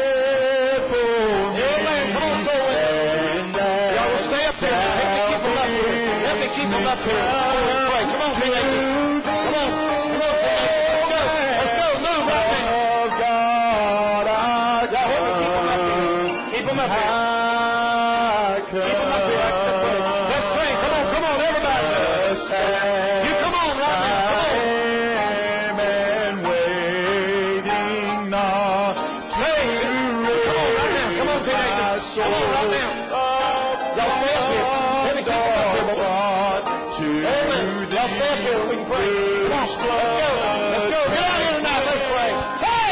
Amen. Come on, soul winners. Y'all will stay up here. Help me keep them up here. Let me keep them up here. Pray. Come on, teenagers. Come on. Come on, teenagers. Let's go. Let's go. Move right now. Y'all help me keep them up here. Keep them up here. Keep them up here. Let's sing. Come on, come on, everybody. You come on right now. Come on. And waiting not Hey, come on right now. Come on, teenagers. Come on right now. Y'all stay up here. Let me keep them up here, boy. Amen. Y'all stay up here. We can pray. Come on. Let's go. Let's go. Get out here tonight. Let's pray. Hey!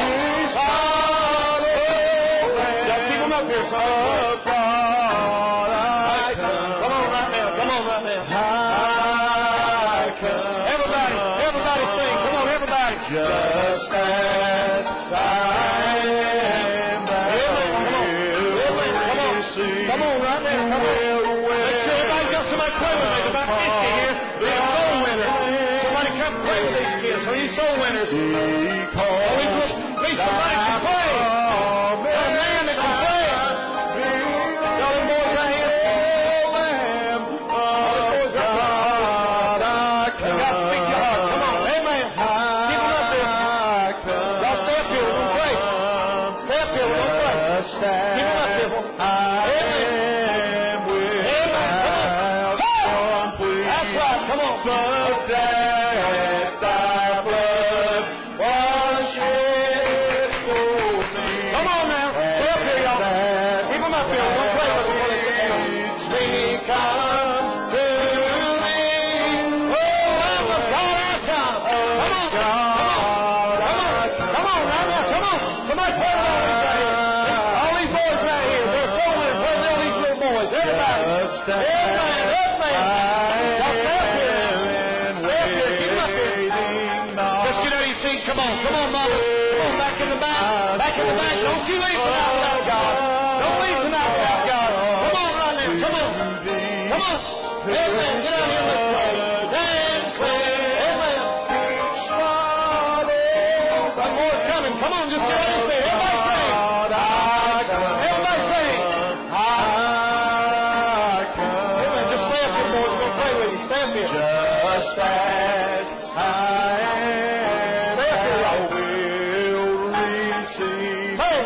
Y'all keep them up here, son. Come on right now. Come on right now. Everybody. Everybody sing. Come on, everybody. just as I am. Amen. Come on. Amen. Come on. Come on right now. Come on. Make sure everybody got somebody to play with. There's about fifty here. They're soul winners. Somebody come play with these kids. Are you soul winners? Oh, we need somebody to play. Got a man that can play. Y'all them boys right here. All them boys right here. Let God speak to your heart. Come on. Amen. Keep them up there. Y'all stay up here. We're going to pray. Stay up here. We're going to pray. Keep them up there. Amen. Amen. Come on. Hey! That's right. Come on. Come on now. Stay up here, y'all. Keep them up here. We're going to play with them. We come to thee. Oh, Lamb of God, I come. Come on. Come on. Come on. Come on right now. Come on. Somebody play with all these right here. All these boys right here. They're so winners. Play with all these little boys. Everybody. Amen. Amen. Y'all stay up here. Stay up here. Keep them up here. Just get out of your seat. Come on. Come on, mama. Come on, back in the back. Back in the back. Don't you leave tonight without God. Don't leave tonight without God. Come on right now. Come on. Come on. Amen. Get out here. Let's pray. Stand clear. Amen. Some more's coming. Come on. Just get out and sing. Everybody sing. Everybody sing. Amen. Just stay up here, boys. We're going to pray with you. Stay up here. Just as I am, Stay up here, I y'all. will receive. Hey.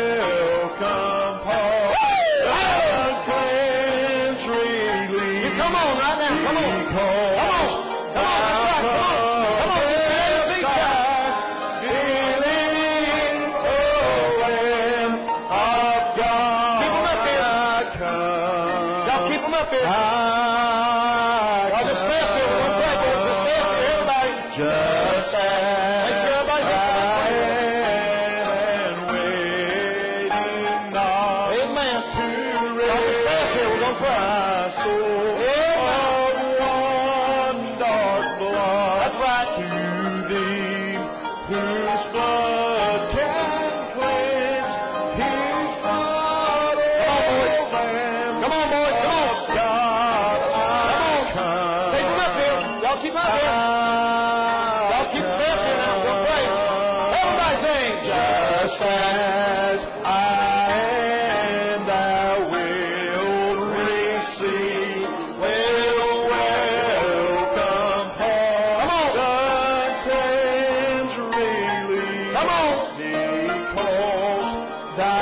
Welcome, Paul. Woo! Cleanse, release. You come keep up here. Y'all keep up here now. We'll pray. Everybody sing. Just as I am, thou wilt receive. Will welcome pardon, cleanse, relief. Come on. Because thy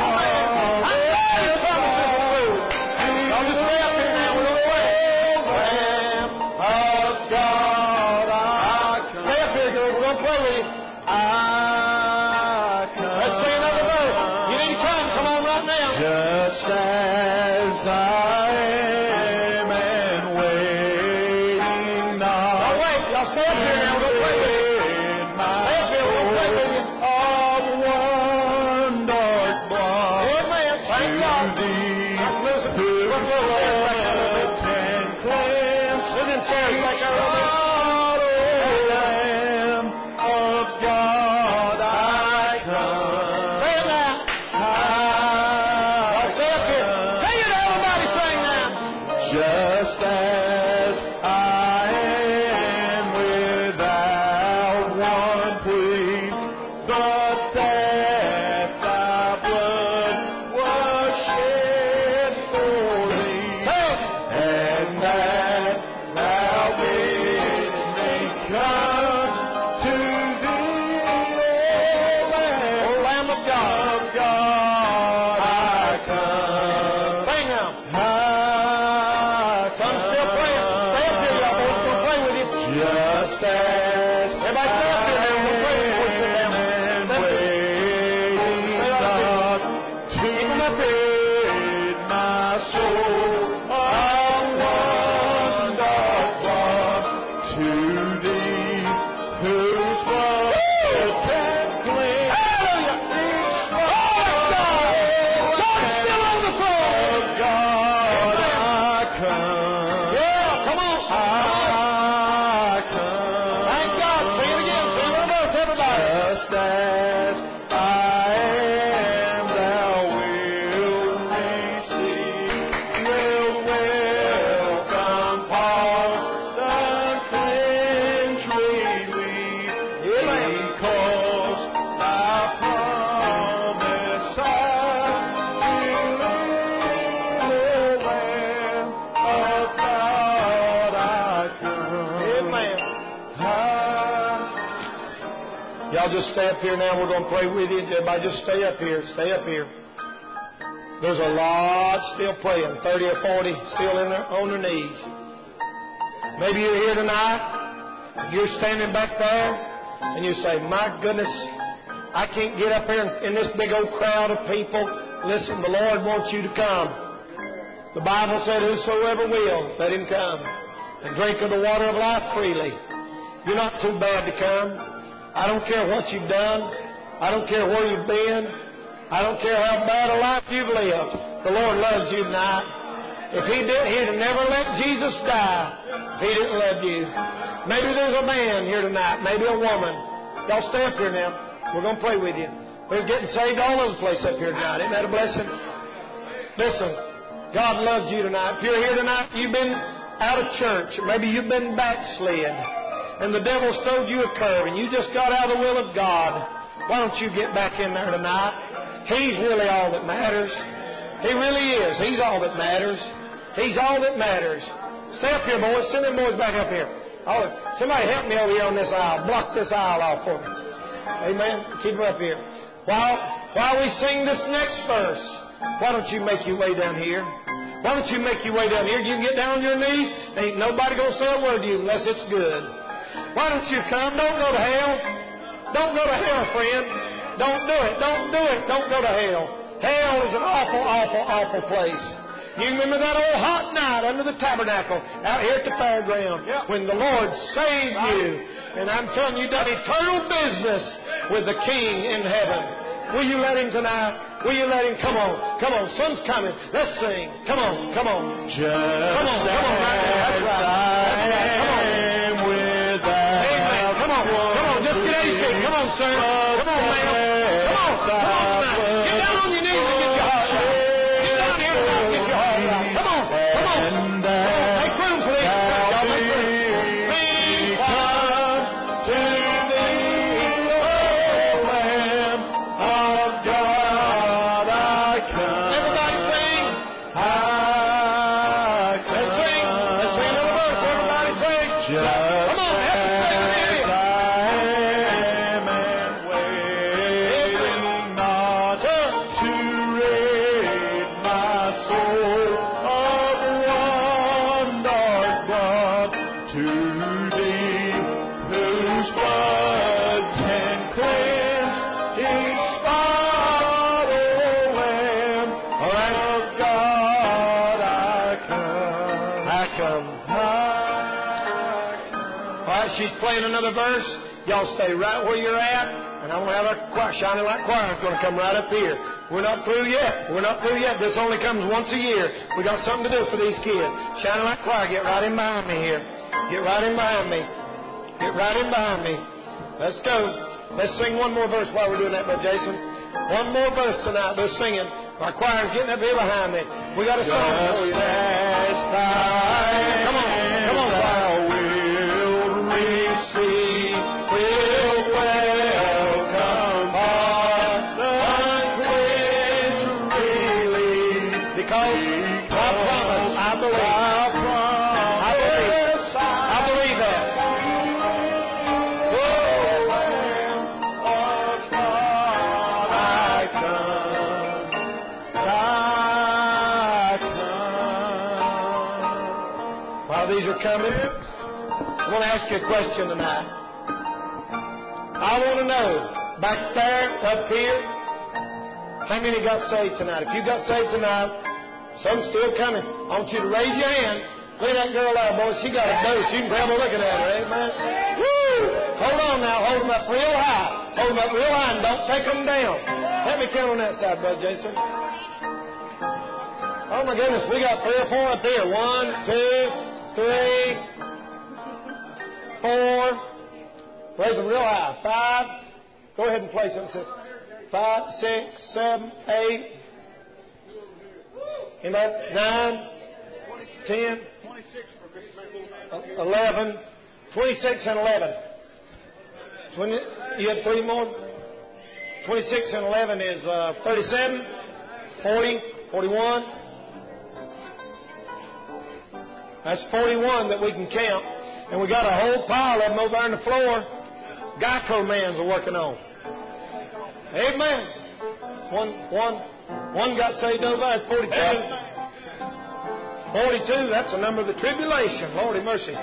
Y'all just stay up here now. We're going to pray with you. Everybody just stay up here. Stay up here. There's a lot still praying. thirty or forty still in their, on their knees. Maybe you're here tonight. You're standing back there. And you say, my goodness, I can't get up here in this big old crowd of people. Listen, the Lord wants you to come. The Bible said, whosoever will, let him come and drink of the water of life freely. You're not too bad to come. I don't care what you've done. I don't care where you've been. I don't care how bad a life you've lived. The Lord loves you tonight. If He did, He'd have never let Jesus die if He didn't love you. Maybe there's a man here tonight, maybe a woman. Y'all stay up here now. We're going to pray with you. We're getting saved all over the place up here tonight. Isn't that a blessing? Listen, God loves you tonight. If you're here tonight, you've been out of church, or maybe you've been backslid, and the devil's throwed you a curve, and you just got out of the will of God. Why don't you get back in there tonight? He's really all that matters. He really is. He's all that matters. He's all that matters. Stay up here, boys. Send them boys back up here. Oh, somebody help me over here on this aisle. Block this aisle off for me. Amen. Keep them up here. While, while we sing this next verse, why don't you make your way down here? Why don't you make your way down here? You can get down on your knees. Ain't nobody going to say a word to you unless it's good. Why don't you come? Don't go to hell. Don't go to hell, friend. Don't do it. Don't do it. Don't go to hell. Hell is an awful, awful, awful place. You remember that old hot night under the tabernacle out here at the fairground when the Lord saved you. And I'm telling you, done eternal business with the King in heaven. Will you let Him tonight? Will you let Him? Come on. Come on. Sun's coming. Let's sing. Come on. Come on. Just come on. Come on. Right there. That's right. That's right. Come on. Amen. Come on. Come on. Just get easy. Come on, sir. Come on, ma'am. Come on. Come on tonight. Get down on your knees and get your heart right. Get down here tonight and get your heart right. Come on. Come on. Come on. Make room, please. Y'all make room. Come on, help us say it. She's playing another verse. Y'all stay right where you're at, and I'm going to have our choir, Shining Light Choir is going to come right up here. We're not through yet. We're not through yet. This only comes once a year. We got something to do for these kids. Shining Light Choir, get right in behind me here. Get right in behind me. Get right in behind me. Let's go. Let's sing one more verse while we're doing that, Brother Jason. One more verse tonight. They're singing. Our choir's getting up here behind me. We got a song for you. Come on. Come on, choir. Coming. I want to ask you a question tonight. I want to know, back there, up here, how many got saved tonight? If you got saved tonight, some still coming. I want you to raise your hand. Look at that girl out, boy. She got a dose. You can tell by looking at her, amen? Woo! Hold on now. Hold them up real high. Hold them up real high and don't take them down. Let me count on that side, Brother Jason. Oh, my goodness. We got three or four up here. One, two, three, four, raise them real high. Five, go ahead and place them. Five, six, seven, eight, nine, ten, eleven, twenty-six and eleven. twenty, you had three more? twenty-six and eleven is uh, thirty-seven, forty, forty-one. That's forty-one that we can count. And we got a whole pile of them over there on the floor. Geico mans are working on. Amen. One, one, one got saved over there. That's forty-two. forty-two, that's the number of the tribulation. Lordy mercy.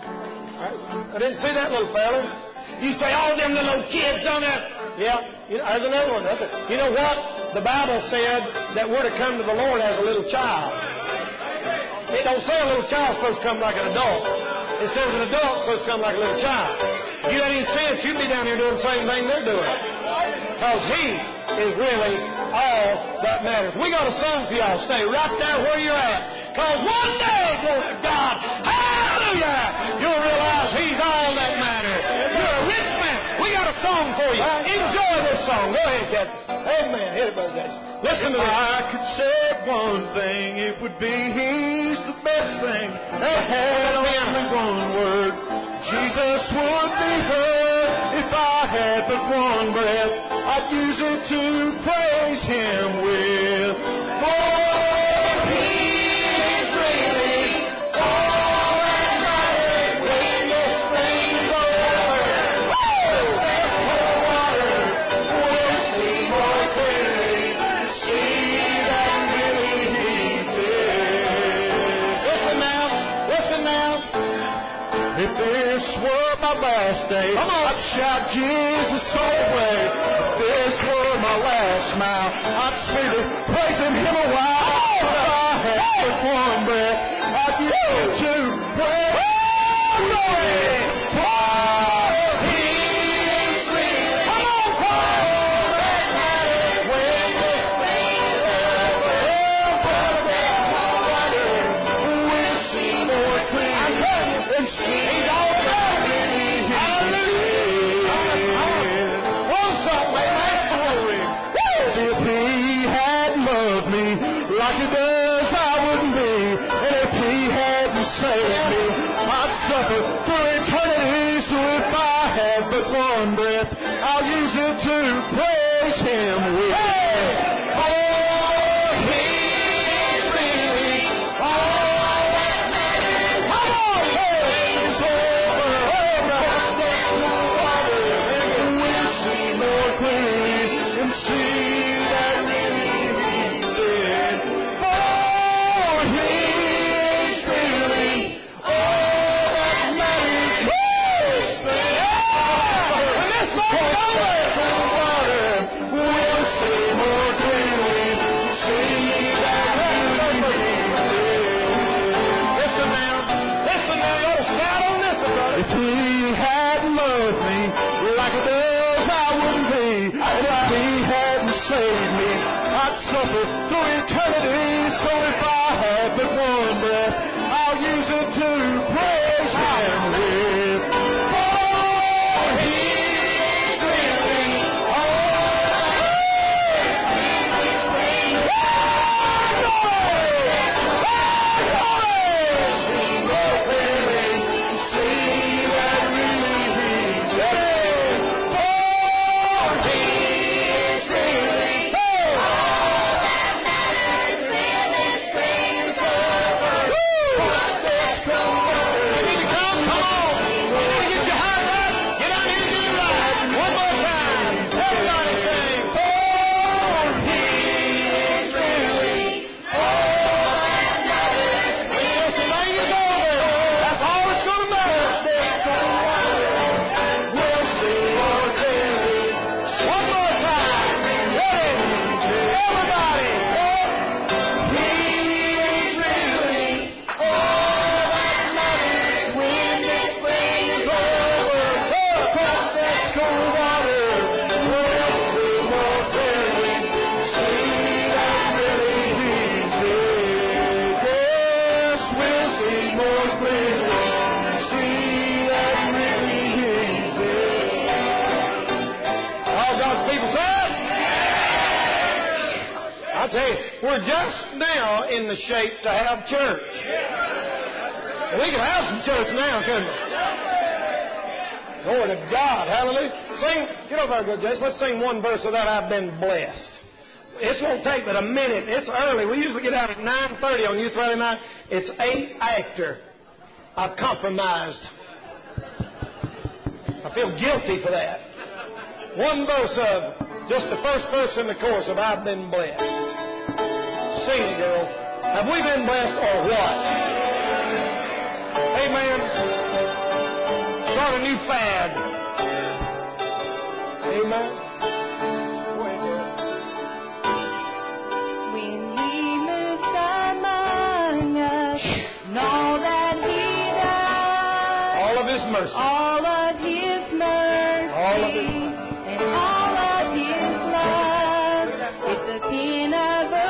I didn't see that little fella. You say, all them little kids on that. Yeah, you know, there's another one. That's a, you know what? The Bible said that we're to come to the Lord as a little child. It don't say a little child's supposed to come like an adult. It says an adult's supposed to come like a little child. If you had any sense, you'd be down here doing the same thing they're doing. Because He is really all that matters. We got a song for y'all. Stay right there where you're at. Because one day, glory to God, hallelujah, you'll realize He's all that matters. You're a rich man. We got a song for you. Enjoy this song. Go ahead, Captain. Amen. Hit it, Brother Jason. Listen to this. I could say one thing, it would be He's the best thing. I had only one word. Jesus would be heard. If I had but one breath, I'd use it to praise Him with. For He is really all that matters when this thing's over. There's more water, we'll see more clearly. See that really He's there. Listen now. Listen now. If this were my last day, Come on. I'd shout Jesus all the way. If this were my last smile, I'd spend it praising Him a while. If I had but one breath, I'd use it to praise Him. For He is really all that matters when this thing's over. But there's more water, we'll see more clearly. And see all that really See, if He had loved me like He does, I wouldn't be. And if He hadn't saved me, I'd suffer for eternity. So if I had but one breath, I'll use it to praise Him with. For He is really all that matters. Come on, praise Him. If He hadn't loved me like He does, I wouldn't be. And if He hadn't saved me, I'd suffer through eternity. So if I had but one breath, I'll use it to praise Him with. For He is really we're just now in the shape to have church. We could have some church now, couldn't we? Glory to God. Hallelujah. Sing, get over there, Jason. Let's sing one verse of that, I've been blessed. It won't take but a minute. It's early. We usually get out at nine thirty on Youth Friday night. It's eight after. I've compromised. I feel guilty for that. One verse of, just the first verse in the chorus of I've been blessed. Sing it, girls. Have we been blessed or what? Amen. Start a new fad. Amen. Go ahead, girl. When He moves among us, and all that He does, All of His mercy. all of His mercy, All of His mercy. and all of His love, it's a pen of a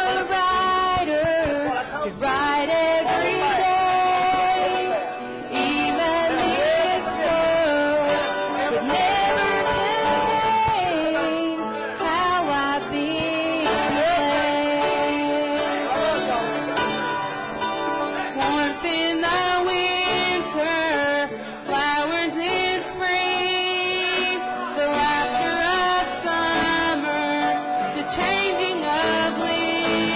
to write every day, even this world could never contain how I've been saved. Warmth in the winter, flowers in spring, the laughter of summer, the changing of leaves.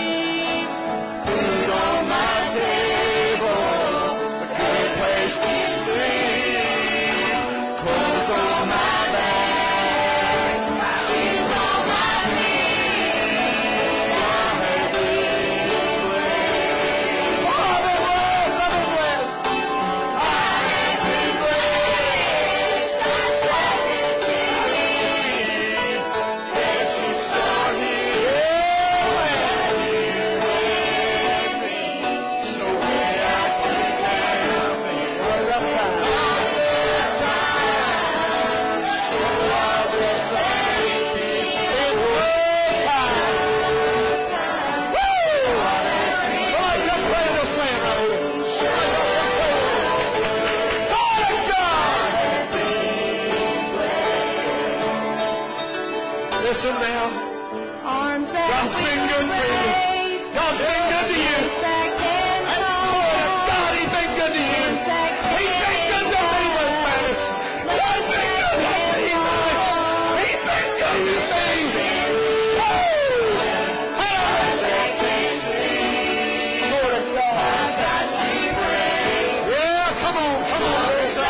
Listen now. Arms that God's been good to you. God's been good to you. And Lord, God, He's been good to you. He's been good to me, Miss Mattis. God's been good to me, Mike. He's been good to me. Woo! Lord of God. Yeah, come on, come on.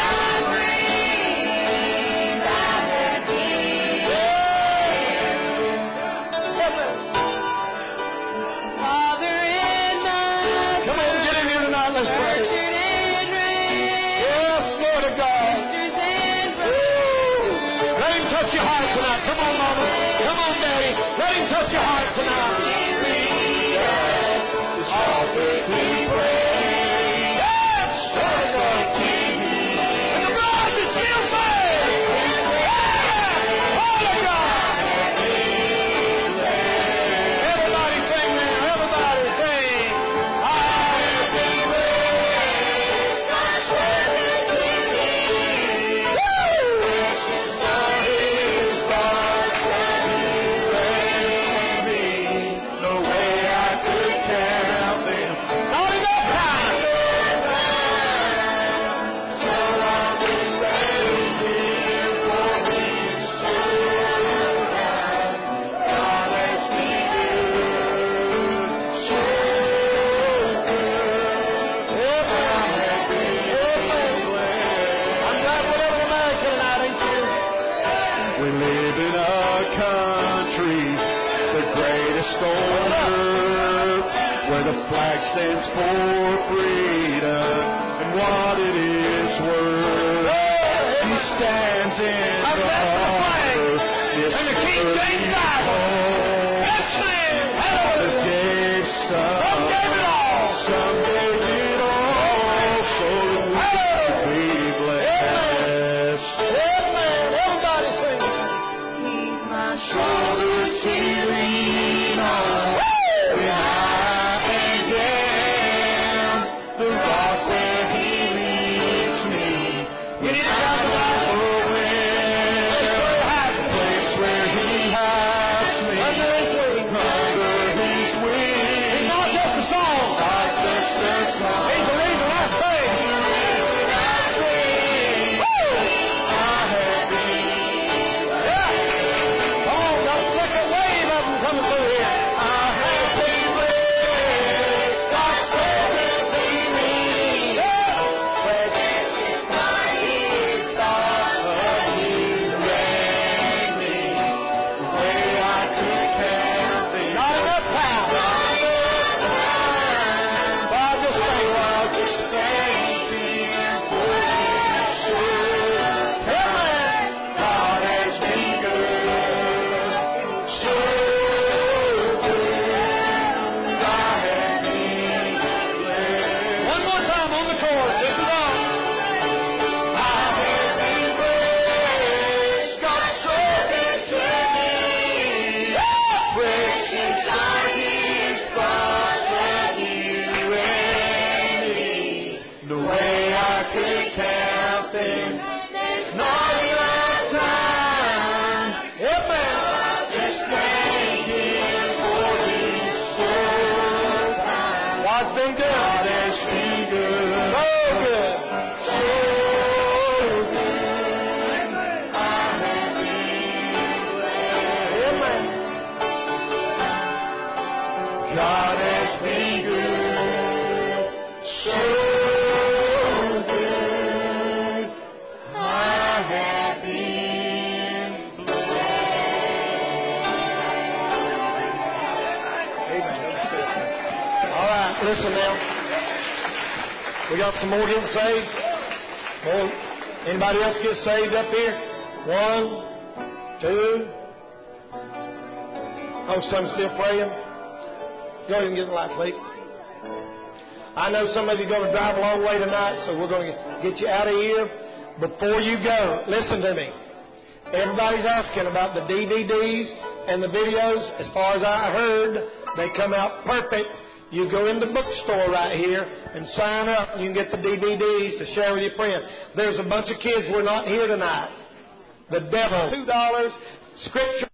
Touch your heart tonight. Come on, Mama. Come on, Daddy. Let Him touch your heart tonight. All the people. Yes! And the blood flag stands for freedom and what it is worth. He stands in the harbor. Yes, and the King James Bible. Yes, man. Hallelujah. Gave some. Some gave it all. Some gave it all. So that we could be blessed. Amen. Everybody sing. He's my Shoulder to lean on. When I am down, the rock where He leads me. When I'm overwhelmed, the place where He hides me. Under His wing. Under His wing. He's not just a song. Not just a song. He's the reason I sing. I have been. Yeah. Come on, got a second wave of them coming through here. I have been blessed. God's servant to me. Precious is my His thought of His reign me. The way I could count things. Not enough time. Well, I just think, I'll just thank Him for His sure time. God has been good, so good. I have been blessed. one more time on the chorus. This is all. I have been blessed. God's spoken to me. Precious are His thoughts of you and me. The way I could count them, there's not enough time. Amen. Just thank Him for His sure time. God's been good. God has been good. So good. So good. I have been blessed. Amen. God has been good. So good. I have been All right, listen now. We got some more getting saved. More. Anybody else get saved up here? One, two. Oh, some still praying. Go ahead and get in the light, please. I know some of you are going to drive a long way tonight, so we're going to get you out of here. Before you go, listen to me. Everybody's asking about the D V Ds and the videos. As far as I heard, they come out perfect. You go in the bookstore right here and sign up. You can get the D V Ds to share with your friends. There's a bunch of kids who are not here tonight. The devil, two dollars, scripture.